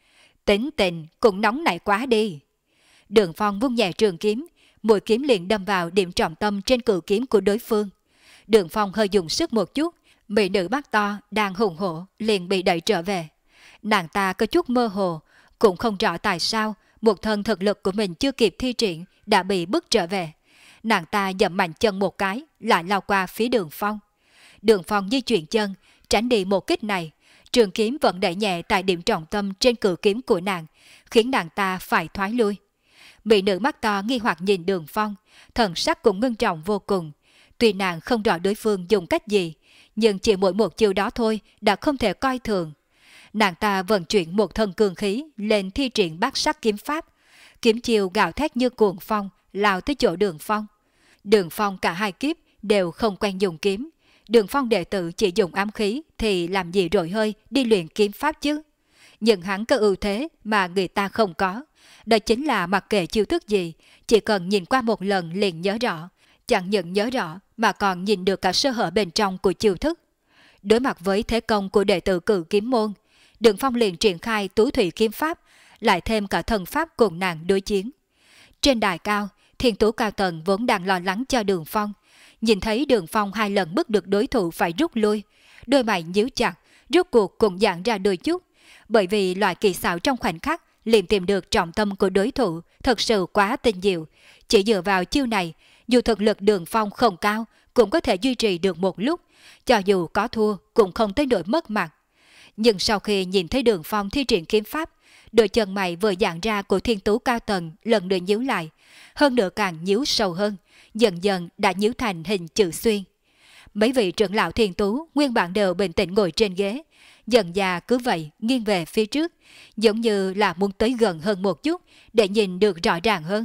Tính tình cũng nóng nảy quá đi. Đường Phong vung nhẹ trường kiếm, mũi kiếm liền đâm vào điểm trọng tâm trên cự kiếm của đối phương. Đường Phong hơi dùng sức một chút, mỹ nữ mắt to đang hùng hổ liền bị đẩy trở về. Nàng ta có chút mơ hồ, cũng không rõ tại sao một thân thực lực của mình chưa kịp thi triển đã bị bức trở về. Nàng ta dậm mạnh chân một cái, lại lao qua phía Đường Phong. Đường Phong di chuyển chân, tránh đi một kích này. Trường kiếm vẫn đẩy nhẹ tại điểm trọng tâm trên cự kiếm của nàng, khiến nàng ta phải thoái lui. Mỹ nữ mắt to nghi hoặc nhìn Đường Phong, thần sắc cũng ngưng trọng vô cùng. Tuy nàng không rõ đối phương dùng cách gì, nhưng chỉ mỗi một chiêu đó thôi đã không thể coi thường. Nàng ta vận chuyển một thân cường khí lên thi triển bát sắc kiếm pháp. Kiếm chiêu gào thét như cuồng phong, lao tới chỗ Đường Phong. Đường Phong cả hai kiếp đều không quen dùng kiếm. Đường Phong đệ tử chỉ dùng ám khí thì làm gì rồi hơi đi luyện kiếm pháp chứ. Nhưng hắn có ưu thế mà người ta không có. Đó chính là mặc kệ chiêu thức gì, chỉ cần nhìn qua một lần liền nhớ rõ. Chẳng những nhớ rõ mà còn nhìn được cả sơ hở bên trong của chiêu thức. Đối mặt với thế công của đệ tử Cử Kiếm môn, Đường Phong liền triển khai Tú Thủy kiếm pháp, lại thêm cả thần pháp cùng nàng đối chiến. Trên đài cao, thiên tú cao tầng vốn đang lo lắng cho Đường Phong. Nhìn thấy Đường Phong hai lần bức được đối thủ phải rút lui, đôi mày nhíu chặt, rốt cuộc cũng giãn ra đôi chút, bởi vì loại kỳ xảo trong khoảnh khắc liền tìm được trọng tâm của đối thủ thật sự quá tinh diệu. Chỉ dựa vào chiêu này, dù thực lực Đường Phong không cao cũng có thể duy trì được một lúc, cho dù có thua cũng không tới nỗi mất mặt. Nhưng sau khi nhìn thấy Đường Phong thi triển kiếm pháp, đôi chân mày vừa giãn ra của thiên tú cao tầng lần nữa nhíu lại, hơn nữa càng nhíu sâu hơn, dần dần đã nhíu thành hình chữ xuyên. Mấy vị trưởng lão thiên tú nguyên bản đều bình tĩnh ngồi trên ghế, dần dà cứ vậy nghiêng về phía trước, giống như là muốn tới gần hơn một chút để nhìn được rõ ràng hơn.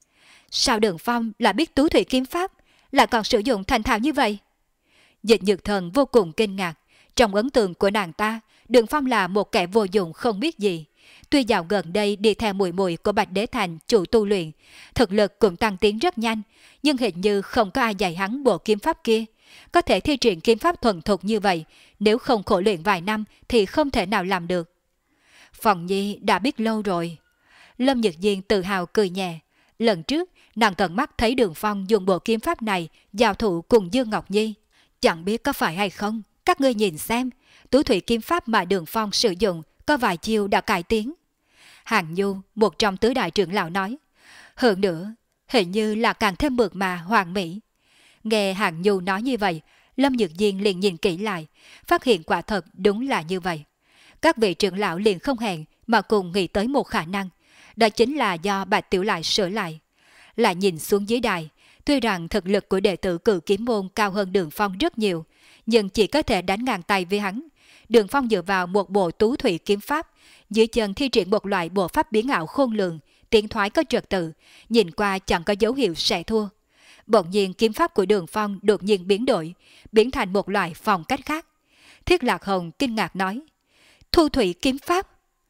Sao Đường Phong lại biết Tú Thủy kiếm pháp, lại còn sử dụng thành thạo như vậy? Dịch Nhược Thần vô cùng kinh ngạc. Trong ấn tượng của nàng ta, Đường Phong là một kẻ vô dụng không biết gì. Tuy dạo gần đây đi theo muội muội của Bạch Đế Thành chủ tu luyện, thực lực cũng tăng tiến rất nhanh, nhưng hình như không có ai dạy hắn bộ kiếm pháp kia. Có thể thi triển kiếm pháp thuần thục như vậy, nếu không khổ luyện vài năm thì không thể nào làm được. Phòng Nhi đã biết lâu rồi. Lâm Nhược Diên tự hào cười nhẹ. Lần trước, nàng tận mắt thấy Đường Phong dùng bộ kiếm pháp này giao thủ cùng Dương Ngọc Nhi. Chẳng biết có phải hay không, các ngươi nhìn xem, Tú Thủy kiếm pháp mà Đường Phong sử dụng có vài chiêu đã cải tiến. Hàng Nhu, một trong tứ đại trưởng lão nói. Hơn nữa, hình như là càng thêm mượt mà hoàn mỹ. Nghe Hàng Nhu nói như vậy, Lâm Nhược Diên liền nhìn kỹ lại, phát hiện quả thật đúng là như vậy. Các vị trưởng lão liền không hẹn mà cùng nghĩ tới một khả năng, đó chính là do Bạch Tiểu Lại sửa lại. Lại nhìn xuống dưới đài, tuy rằng thực lực của đệ tử Cử Kiếm môn cao hơn Đường Phong rất nhiều, nhưng chỉ có thể đánh ngang tay với hắn. Đường Phong dựa vào một bộ Tú Thủy kiếm pháp, dưới chân thi triển một loại bộ pháp biến ảo khôn lường, tiến thoái có trật tự, nhìn qua chẳng có dấu hiệu sẽ thua. Bỗng nhiên kiếm pháp của Đường Phong đột nhiên biến đổi, biến thành một loại phong cách khác. Thiết Lạc Hồng kinh ngạc nói, Thu Thủy kiếm pháp.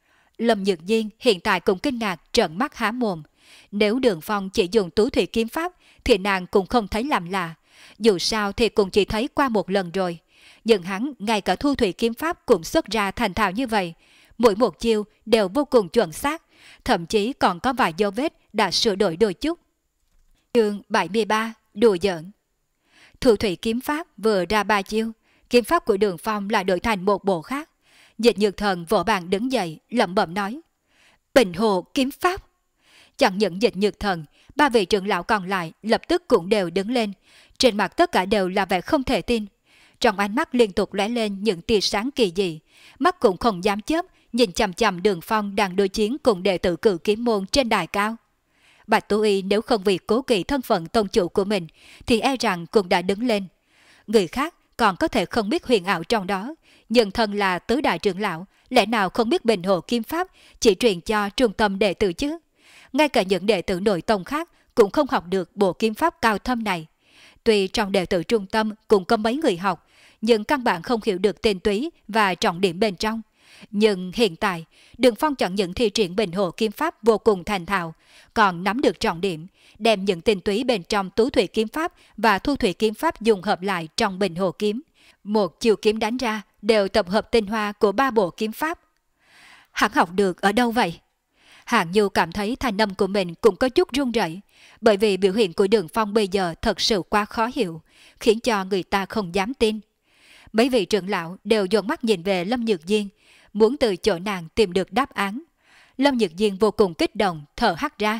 Lâm Nhược Diên hiện tại cũng kinh ngạc trợn mắt há mồm. Nếu Đường Phong chỉ dùng Tú Thủy kiếm pháp thì nàng cũng không thấy làm lạ, Dù sao thì cũng chỉ thấy qua một lần rồi. Nhưng hắn ngay cả thu thủy kiếm pháp cũng xuất ra thành thạo như vậy. Mỗi một chiêu đều vô cùng chuẩn xác, thậm chí còn có vài dấu vết đã sửa đổi đôi chút. Chương 73 đùa giỡn. Thu thủy kiếm pháp vừa ra 3 chiêu, kiếm pháp của Đường Phong lại đổi thành một bộ khác. Dịch Nhược Thần vỗ bàn đứng dậy, lẩm bẩm nói: Bình Hồ kiếm pháp. Chẳng những Dịch Nhược Thần, 3 vị trưởng lão còn lại lập tức cũng đều đứng lên, trên mặt tất cả đều là vẻ không thể tin. Trong ánh mắt liên tục lóe lên những tia sáng kỳ dị, mắt cũng không dám chớp, nhìn chằm chằm Đường Phong đang đối chiến cùng đệ tử Cự Kiếm môn trên đài cao. Bạch Tú Y nếu không vì cố kỵ thân phận tông chủ của mình thì e rằng cũng đã đứng lên. Người khác còn có thể không biết huyền ảo trong đó, nhưng thân là tứ đại trưởng lão, lẽ nào không biết Bình Hồ kiếm pháp chỉ truyền cho trung tâm đệ tử chứ? Ngay cả những đệ tử nội tông khác cũng không học được bộ kiếm pháp cao thâm này. Tuy trong đệ tử trung tâm cũng có mấy người học, nhưng căn bản không hiểu được tên túy và trọng điểm bên trong. Nhưng hiện tại, Đường Phong chọn những thi triển Bình Hồ kiếm pháp vô cùng thành thạo, còn nắm được trọng điểm, đem những tinh túy bên trong Tú Thủy kiếm pháp và Thu Thủy kiếm pháp dùng hợp lại trong Bình Hồ kiếm. Một chiều kiếm đánh ra đều tập hợp tinh hoa của 3 bộ kiếm pháp. Hắn học được ở đâu vậy? Hạng Nhu cảm thấy thanh âm của mình cũng có chút run rẩy, bởi vì biểu hiện của Đường Phong bây giờ thật sự quá khó hiểu, khiến cho người ta không dám tin. Mấy vị trưởng lão đều dồn mắt nhìn về Lâm Nhược Diên, muốn từ chỗ nàng tìm được đáp án. Lâm Nhược Diên vô cùng kích động, thở hắt ra.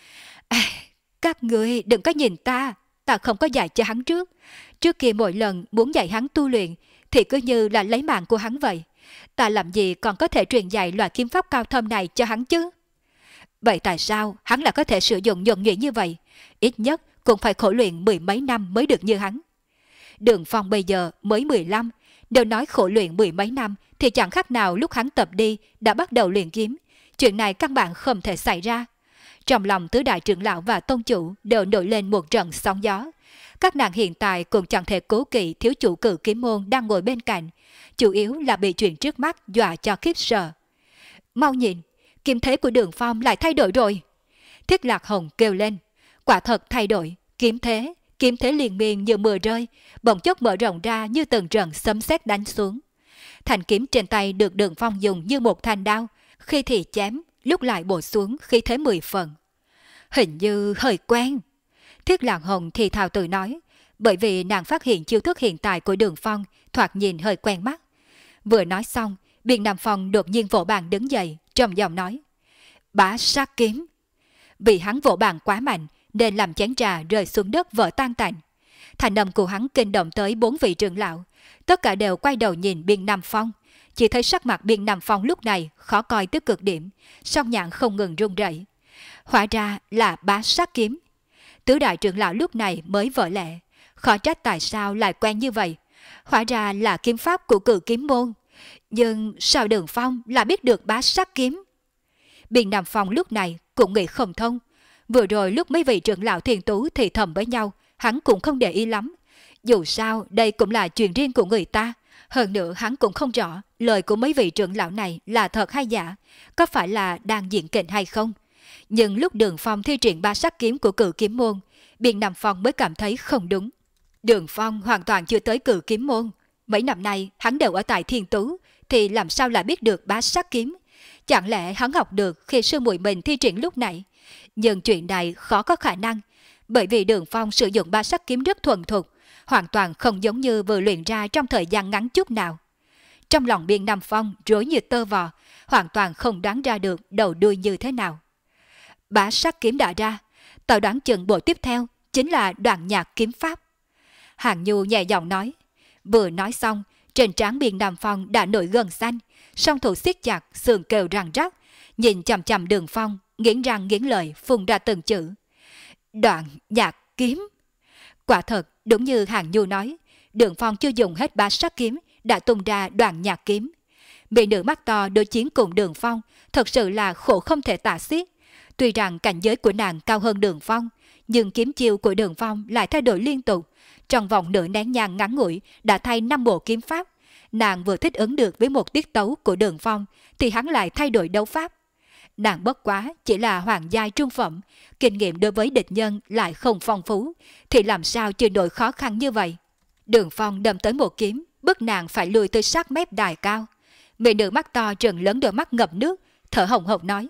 Các người đừng có nhìn ta không có dạy cho hắn trước. Trước kia mỗi lần muốn dạy hắn tu luyện thì cứ như là lấy mạng của hắn vậy. Ta làm gì còn có thể truyền dạy loại kiếm pháp cao thâm này cho hắn chứ? Vậy tại sao hắn lại có thể sử dụng nhuần nhuyễn như vậy? Ít nhất cũng phải khổ luyện 10 mấy năm mới được như hắn. Đường Phong bây giờ mới 15, đều nói khổ luyện 10 mấy năm thì chẳng khác nào lúc hắn tập đi đã bắt đầu luyện kiếm. Chuyện này căn bản không thể xảy ra. Trong lòng tứ đại trưởng lão và tông chủ đều nổi lên một trận sóng gió. Các nàng hiện tại cũng chẳng thể cố kỵ thiếu chủ Cự Kiếm môn đang ngồi bên cạnh, chủ yếu là bị chuyện trước mắt dọa cho khiếp sợ. Mau nhìn, kiếm thế của Đường Phong lại thay đổi rồi. Thiết Lạc Hồng kêu lên, quả thật thay đổi, kiếm thế liền miên như mưa rơi, bỗng chốc mở rộng ra như từng trận sấm sét đánh xuống. Thanh kiếm trên tay được Đường Phong dùng như một thanh đao, khi thì chém, lúc lại bổ xuống khi thế 10 phần. Hình như hơi quen. Thiết Lạc Hồng thì thào tự nói, bởi vì nàng phát hiện chiêu thức hiện tại của Đường Phong thoạt nhìn hơi quen mắt. Vừa nói xong, Biên Nam Phong đột nhiên vỗ bàn đứng dậy, trầm giọng nói: Bá sát kiếm. Vì hắn vỗ bàn quá mạnh nên làm chén trà rơi xuống đất vỡ tan tành. Thành âm của hắn kinh động tới 4 vị trưởng lão, tất cả đều quay đầu nhìn Biên Nam Phong. Chỉ thấy sắc mặt Biên Nam Phong lúc này khó coi tới cực điểm, song nhãn không ngừng run rẩy. Hóa ra là bá sát kiếm. Tứ đại trưởng lão lúc này mới vỡ lẽ, khó trách tại sao lại quen như vậy. Hóa ra là kiếm pháp của Cự Kiếm môn. Nhưng sao Đường Phong lại biết được bá sát kiếm? Biên Nam Phong lúc này cũng nghĩ không thông. Vừa rồi lúc mấy vị trưởng lão thiền tú thì thầm với nhau, hắn cũng không để ý lắm. Dù sao đây cũng là chuyện riêng của người ta. Hơn nữa hắn cũng không rõ lời của mấy vị trưởng lão này là thật hay giả, có phải là đang diễn kịch hay không. Nhưng lúc Đường Phong thi triển ba sát kiếm của Cự Kiếm môn, Biên Nam Phong mới cảm thấy không đúng. Đường Phong hoàn toàn chưa tới Cự Kiếm môn. Mấy năm nay hắn đều ở tại Thiên Tú, thì làm sao lại biết được bá sát kiếm? Chẳng lẽ hắn học được khi sư muội mình thi triển lúc nãy? Nhưng chuyện này khó có khả năng, bởi vì Đường Phong sử dụng ba sát kiếm rất thuần thục, hoàn toàn không giống như vừa luyện ra trong thời gian ngắn chút nào. Trong lòng Biên Nam Phong rối như tơ vò, hoàn toàn không đoán ra được đầu đuôi như thế nào. Bá sát kiếm đã ra, tao đoán chừng bộ tiếp theo chính là Đoạn Nhạc kiếm pháp. Hạng Nhu nhẹ giọng nói. Vừa nói xong, trên trán Biên Nam Phong đã nổi gân xanh, song thủ siết chặt, xương kêu răng rắc, nhìn chằm chằm Đường Phong, nghiến răng nghiến lợi phun ra từng chữ: Đoạn Nhạc kiếm. Quả thật, đúng như Hạng Nhu nói, Đường Phong chưa dùng hết bá sát kiếm đã tung ra Đoạn Nhạc kiếm. Mỹ nữ mắt to đối chiến cùng Đường Phong thật sự là khổ không thể tả xiết. Tuy rằng cảnh giới của nàng cao hơn Đường Phong, nhưng kiếm chiêu của Đường Phong lại thay đổi liên tục. Trong vòng nửa nén nhang ngắn ngủi đã thay 5 bộ kiếm pháp. Nàng vừa thích ứng được với một tiết tấu của Đường Phong thì hắn lại thay đổi đấu pháp. Nàng bất quá chỉ là hoàng giai trung phẩm, kinh nghiệm đối với địch nhân lại không phong phú, thì làm sao chịu nổi khó khăn như vậy. Đường Phong đâm tới một kiếm, bức nàng phải lùi tới sát mép đài cao. Mỹ nữ mắt to trừng lớn đôi mắt ngập nước, thở hồng hộc nói: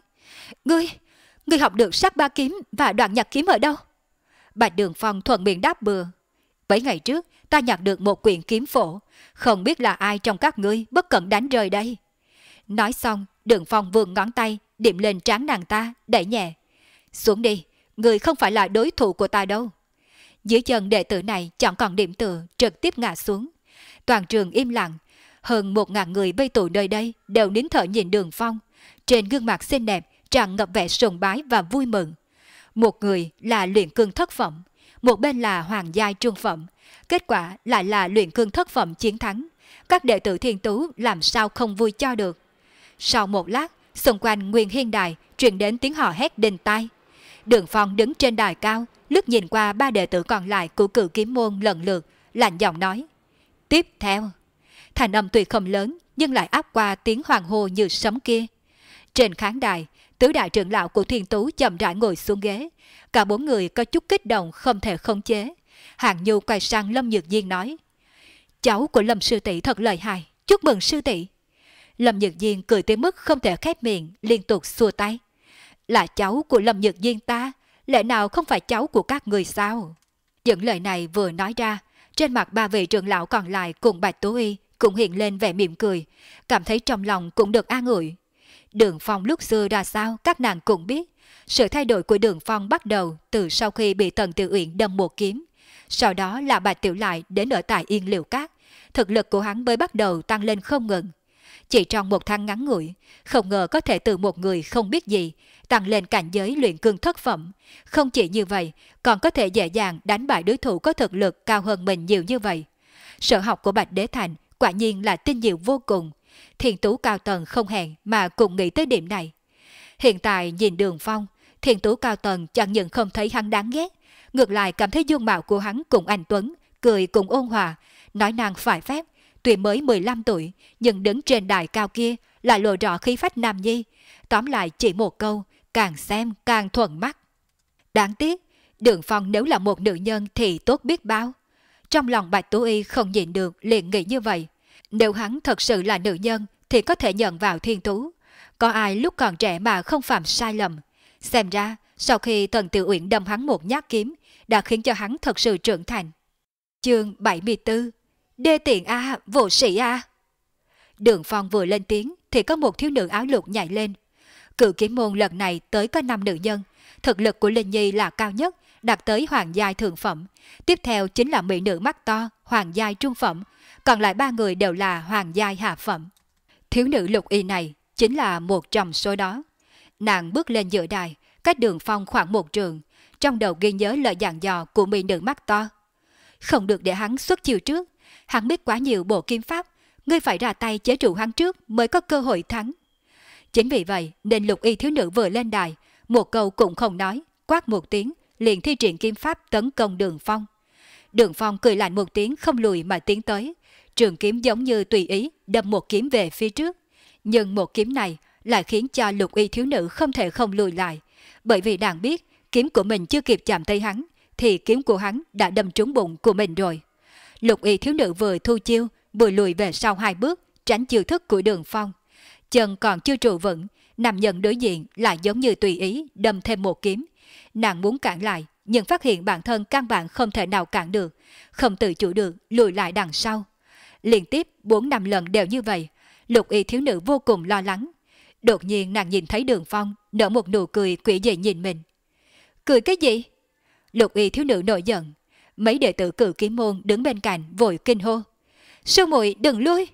Ngươi học được sát ba kiếm và đoạn nhạc kiếm ở đâu? Bạch Đường Phong thuận miệng đáp bừa: Mấy ngày trước ta nhặt được một quyển kiếm phổ, không biết là ai trong các ngươi bất cẩn đánh rơi đây. Nói xong, Đường Phong vươn ngón tay điểm lên trán nàng ta, đẩy nhẹ: Xuống đi, ngươi không phải là đối thủ của ta đâu. Dưới chân đệ tử này chẳng còn điểm tựa, trực tiếp ngã xuống. Toàn trường im lặng, hơn 1000 người vây tụ nơi đây đều nín thở nhìn Đường Phong. Trên gương mặt xinh đẹp tràn ngập vẻ sùng bái và vui mừng. Một người là luyện cương thất phẩm, một bên là hoàng giai trung phẩm, kết quả lại là luyện cương thất phẩm chiến thắng. Các đệ tử Thiên Tú làm sao không vui cho được. Sau một lát, xung quanh Nguyên Hiên Đài truyền đến tiếng hò hét đinh tai. Đường Phong đứng trên đài cao, lướt nhìn qua 3 đệ tử còn lại của Cự Kiếm môn lần lượt, lạnh giọng nói: Tiếp theo. Thành âm tuy không lớn nhưng lại áp qua tiếng hoàng hô như sấm kia. Trên khán đài, tứ đại trưởng lão của Thiên Tú chậm rãi ngồi xuống ghế. Cả 4 người có chút kích động không thể khống chế. Hạng Nhu quay sang Lâm Nhược Diên nói: Cháu của Lâm sư tỷ thật lợi hại, chúc mừng sư tỷ. Lâm Nhược Diên cười tới mức không thể khép miệng, liên tục xua tay: Là cháu của Lâm Nhược Diên ta, lẽ nào không phải cháu của các người sao? Những lời này vừa nói ra, trên mặt 3 vị trưởng lão còn lại cùng Bạch Tố Y cũng hiện lên vẻ mỉm cười, cảm thấy trong lòng cũng được an ủi. Đường Phong lúc xưa ra sao các nàng cũng biết. Sự thay đổi của Đường Phong bắt đầu từ sau khi bị Tần Tiểu Uyển đâm một kiếm. Sau đó là Bạch Tiểu Lại đến ở tại Yên Liễu Các. Thực lực của hắn mới bắt đầu tăng lên không ngừng. Chỉ trong một tháng ngắn ngủi, không ngờ có thể từ một người không biết gì tăng lên cảnh giới luyện cương thất phẩm. Không chỉ như vậy, còn có thể dễ dàng đánh bại đối thủ có thực lực cao hơn mình nhiều như vậy. Sở học của Bạch Đế Thành quả nhiên là tinh diệu vô cùng. Thiên Tú cao tầng không hẹn mà cùng nghĩ tới điểm này. Hiện tại nhìn Đường Phong, Thiên Tú cao tầng chẳng những không thấy hắn đáng ghét, ngược lại cảm thấy dung mạo của hắn cùng anh Tuấn, cười cùng ôn hòa, nói năng phải phép. Tuy mới 15 tuổi, nhưng đứng trên đài cao kia lại lộ rõ khí phách nam nhi. Tóm lại chỉ một câu, càng xem càng thuận mắt. Đáng tiếc, Đường Phong nếu là một nữ nhân thì tốt biết bao. Trong lòng Bạch Tố Y không nhịn được liền nghĩ như vậy. Nếu hắn thật sự là nữ nhân thì có thể nhận vào Thiên Tú. Có ai lúc còn trẻ mà không phạm sai lầm. Xem ra, sau khi Tần Tiểu Uyển đâm hắn một nhát kiếm, đã khiến cho hắn thật sự trưởng thành. Chương 74. Đê tiện a, vô sĩ a. Đường Phong vừa lên tiếng thì có một thiếu nữ áo lục nhảy lên. Cự Kiếm môn lần này tới có 5 nữ nhân. Thực lực của Linh Nhi là cao nhất, đạt tới hoàng giai thượng phẩm. Tiếp theo chính là mỹ nữ mắt to, hoàng giai trung phẩm. Còn lại 3 người đều là hoàng giai hạ phẩm. Thiếu nữ lục y này chính là một trong số đó. Nàng bước lên giữa đài, cách Đường Phong khoảng 1 trượng, trong đầu ghi nhớ lời dặn dò của mỹ nữ mắt to. Không được để hắn xuất chiêu trước, hắn biết quá nhiều bộ kiếm pháp, ngươi phải ra tay chế trụ hắn trước mới có cơ hội thắng. Chính vì vậy nên lục y thiếu nữ vừa lên đài, một câu cũng không nói, quát một tiếng, liền thi triển kiếm pháp tấn công Đường Phong. Đường Phong cười lạnh một tiếng không lùi mà tiến tới, trường kiếm giống như tùy ý đâm một kiếm về phía trước. Nhưng một kiếm này lại khiến cho lục y thiếu nữ không thể không lùi lại, bởi vì nàng biết kiếm của mình chưa kịp chạm tay hắn, thì kiếm của hắn đã đâm trúng bụng của mình rồi. Lục y thiếu nữ vừa thu chiêu, vừa lùi về sau 2 bước, tránh chiêu thức của Đường Phong. Chân còn chưa trụ vững, nam nhân đối diện lại giống như tùy ý đâm thêm một kiếm. Nàng muốn cản lại, nhưng phát hiện bản thân căn bản không thể nào cản được, không tự chủ được lùi lại đằng sau. Liên tiếp 4-5 lần đều như vậy, lục y thiếu nữ vô cùng lo lắng. Đột nhiên nàng nhìn thấy Đường Phong nở một nụ cười quỷ dị nhìn mình. Cười cái gì? Lục y thiếu nữ nổi giận. Mấy đệ tử Cự Kiếm môn đứng bên cạnh vội kinh hô. Sư muội đừng lui.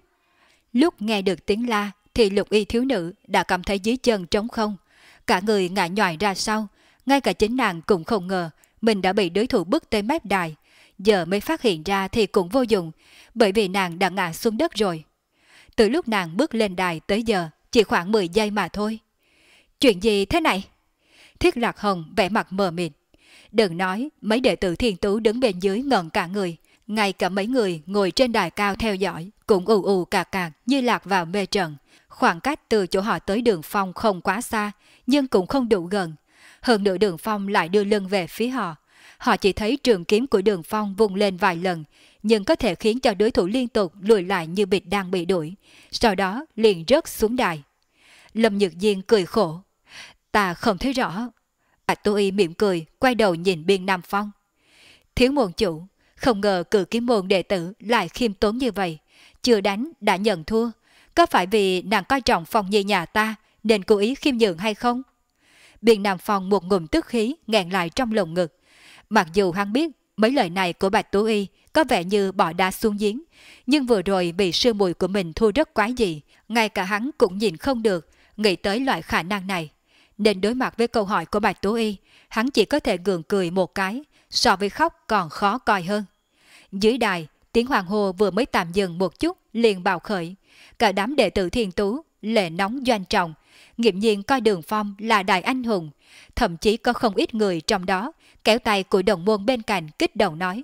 Lúc nghe được tiếng la thì lục y thiếu nữ đã cảm thấy dưới chân trống không, cả người ngã nhòi ra sau. Ngay cả chính nàng cũng không ngờ mình đã bị đối thủ bức tới mép đài. Giờ mới phát hiện ra thì cũng vô dụng, bởi vì nàng đã ngã xuống đất rồi. Từ lúc nàng bước lên đài tới giờ chỉ khoảng 10 giây mà thôi. Chuyện gì thế này? Thiết Lạc Hồng vẻ mặt mờ mịt. Đừng nói mấy đệ tử Thiên Tú đứng bên dưới ngẩn cả người, ngay cả mấy người ngồi trên đài cao theo dõi cũng ù ù cà cà như lạc vào mê trận. Khoảng cách từ chỗ họ tới Đường Phong không quá xa, nhưng cũng không đủ gần. Hơn nữa Đường Phong lại đưa lưng về phía họ. Họ chỉ thấy trường kiếm của Đường Phong vung lên vài lần, nhưng có thể khiến cho đối thủ liên tục lùi lại như vịt đang bị đuổi. Sau đó liền rớt xuống đài. Lâm Nhược Diên cười khổ. Ta không thấy rõ. Bạch Tố Y mỉm cười, quay đầu nhìn Biên Nam Phong. Thiếu môn chủ, không ngờ Cự Kiếm môn đệ tử lại khiêm tốn như vậy. Chưa đánh đã nhận thua. Có phải vì nàng coi trọng Phong Nhi nhà ta nên cố ý khiêm nhường hay không? Biên Nam Phong một ngụm tức khí nghẹn lại trong lồng ngực. Mặc dù hắn biết mấy lời này của Bạch Tố Y có vẻ như bỏ đá xuống giếng, nhưng vừa rồi bị sư muội của mình thua rất quái dị, ngay cả hắn cũng nhìn không được, nghĩ tới loại khả năng này. Nên đối mặt với câu hỏi của Bạch Tố Y, hắn chỉ có thể gượng cười một cái, so với khóc còn khó coi hơn. Dưới đài, tiếng hoàng hô vừa mới tạm dừng một chút liền bạo khởi. Cả đám đệ tử Thiên Tú, lệ nóng doanh trọng, nghiễm nhiên coi Đường Phong là đại anh hùng. Thậm chí có không ít người trong đó kéo tay của đồng môn bên cạnh kích động nói: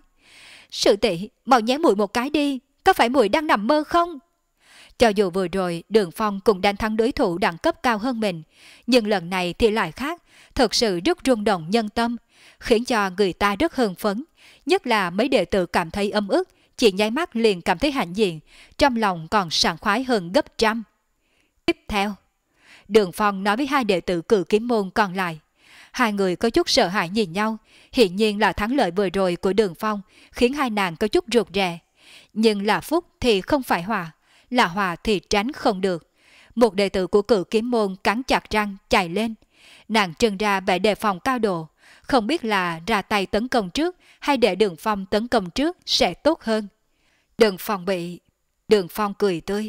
Sư tỷ, mau nhé muội một cái đi, có phải muội đang nằm mơ không? Cho dù vừa rồi Đường Phong cũng đánh thắng đối thủ đẳng cấp cao hơn mình, nhưng lần này thì lại khác, thật sự rất rung động nhân tâm, khiến cho người ta rất hưng phấn, nhất là mấy đệ tử cảm thấy ấm ức, chỉ nháy mắt liền cảm thấy hãnh diện, trong lòng còn sảng khoái hơn gấp trăm. Tiếp theo, Đường Phong nói với hai đệ tử Cự Kiếm môn còn lại. Hai người có chút sợ hãi nhìn nhau, hiển nhiên là thắng lợi vừa rồi của Đường Phong khiến hai nàng có chút ruột rè. Nhưng là phúc thì không phải hòa, là hòa thì tránh không được. Một đệ tử của Cự Kiếm môn cắn chặt răng chạy lên. Nàng trưng ra vẻ đề phòng cao độ, không biết là ra tay tấn công trước hay để Đường Phong tấn công trước sẽ tốt hơn. Đường Phong bị... Đường Phong cười tươi.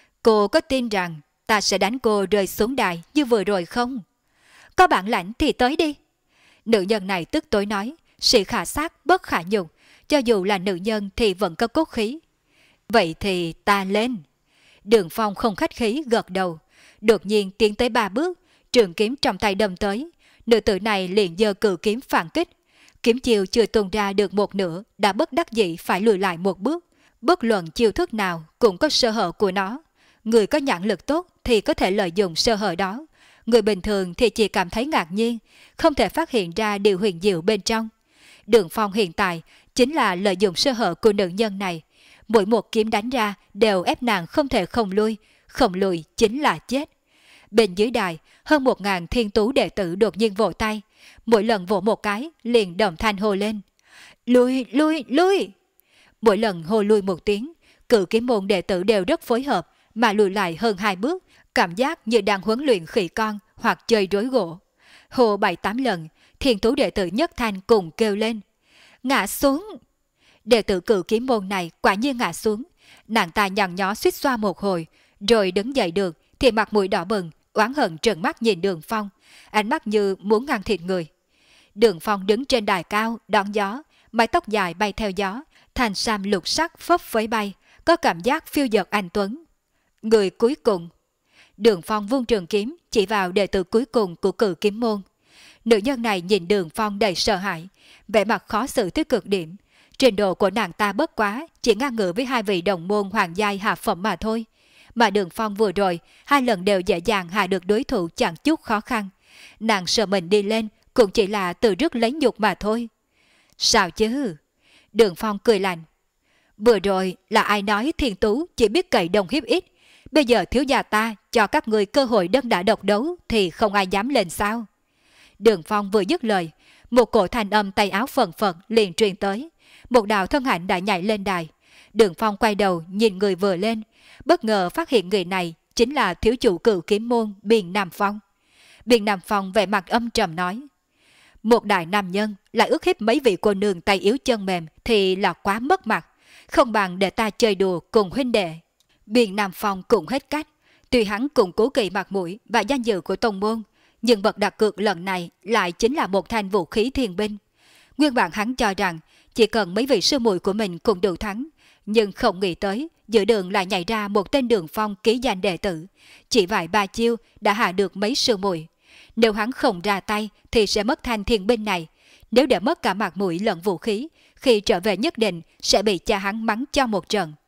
Cô có tin rằng ta sẽ đánh cô rơi xuống đài như vừa rồi không? Có bản lãnh thì tới đi. Nữ nhân này tức tối nói, sĩ khả sát bất khả nhục, cho dù là nữ nhân thì vẫn có cốt khí. Vậy thì ta lên. Đường Phong không khách khí gật đầu, đột nhiên tiến tới 3 bước, trường kiếm trong tay đâm tới. Nữ tử này liền giơ cự kiếm phản kích. Kiếm chiều chưa tung ra được một nửa đã bất đắc dĩ phải lùi lại một bước. Bất luận chiêu thức nào cũng có sơ hở của nó. Người có nhãn lực tốt thì có thể lợi dụng sơ hở đó. Người bình thường thì chỉ cảm thấy ngạc nhiên, không thể phát hiện ra điều huyền diệu bên trong. Đường Phong hiện tại chính là lợi dụng sơ hở của nữ nhân này. Mỗi một kiếm đánh ra đều ép nàng không thể không lùi chính là chết. Bên dưới đài, hơn 1000 Thiên Tú đệ tử đột nhiên vỗ tay. Mỗi lần vỗ một cái, liền đồng thanh hô lên: Lui, lui, lui! Mỗi lần hô lui một tiếng, Cự Kiếm môn đệ tử đều rất phối hợp, mà lùi lại hơn 2 bước, cảm giác như đang huấn luyện khỉ con hoặc chơi rối gỗ. Hô 7-8 lần, Thiên Tú đệ tử nhất thanh cùng kêu lên: Ngã xuống! Đệ tử Cự Kiếm môn này quả nhiên ngã xuống. Nàng ta nhăn nhó suýt xoa một hồi, rồi đứng dậy được thì mặt mũi đỏ bừng, oán hận trợn mắt nhìn Đường Phong, ánh mắt như muốn ngăn thịt người. Đường Phong đứng trên đài cao đón gió, mái tóc dài bay theo gió, thành sam lục sắc phấp phới bay, có cảm giác phiêu dật anh tuấn. Người cuối cùng. Đường Phong vung trường kiếm chỉ vào đệ tử cuối cùng của Cự Kiếm môn. Nữ nhân này nhìn Đường Phong đầy sợ hãi, vẻ mặt khó xử tới cực điểm. Trình độ của nàng ta bất quá chỉ ngang ngửa với 2 vị đồng môn hoàng giai hạ phẩm mà thôi. Mà Đường Phong vừa rồi 2 lần đều dễ dàng hạ được đối thủ chẳng chút khó khăn. Nàng sợ mình đi lên cũng chỉ là tự rước lấy nhục mà thôi. Sao chứ? Đường Phong cười lạnh. Vừa rồi là ai nói Thiên Tú chỉ biết cậy đồng hiếp ít? Bây giờ thiếu gia ta cho các người cơ hội đơn đả độc đấu thì không ai dám lên sao? Đường Phong vừa dứt lời, một cổ thanh âm tay áo phần phật liền truyền tới. Một đạo thân ảnh đã nhảy lên đài. Đường Phong quay đầu nhìn người vừa lên, bất ngờ phát hiện người này chính là thiếu chủ Cự Kiếm môn Biên Nam Phong. Biên Nam Phong vẻ mặt âm trầm nói: Một đại nam nhân lại ức hiếp mấy vị cô nương tay yếu chân mềm thì là quá mất mặt, không bằng để ta chơi đùa cùng huynh đệ. Biên Nam Phong cũng hết cách, tuy hắn cũng cố kỵ mặt mũi và danh dự của tông môn, nhưng vật đặt cược lần này lại chính là một thanh vũ khí thiên binh. Nguyên bản hắn cho rằng chỉ cần mấy vị sư muội của mình cũng đủ thắng, nhưng không nghĩ tới giữa đường lại nhảy ra một tên Đường Phong ký danh đệ tử, chỉ vài 3 chiêu đã hạ được mấy sư muội. Nếu hắn không ra tay thì sẽ mất thanh thiên binh này, nếu để mất cả mặt mũi lẫn vũ khí, khi trở về nhất định sẽ bị cha hắn mắng cho một trận.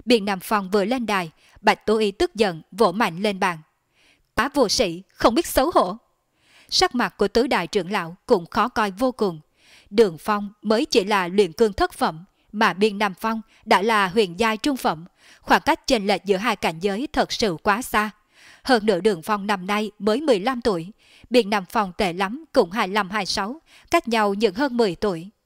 Biện Nam Phong vừa lên đài, Bạch Tố Y tức giận vỗ mạnh lên bàn. Quá vô sĩ, không biết xấu hổ. Sắc mặt của tứ đại trưởng lão cũng khó coi vô cùng. Đường Phong mới chỉ là luyện cương thất phẩm, mà Biên Nam Phong đã là huyền giai trung phẩm. Khoảng cách chênh lệch giữa hai cảnh giới thật sự quá xa. Hơn nữa Đường Phong năm nay mới 15 tuổi, Biên Nam Phong tệ lắm cũng 25-26, cách nhau những hơn 10 tuổi.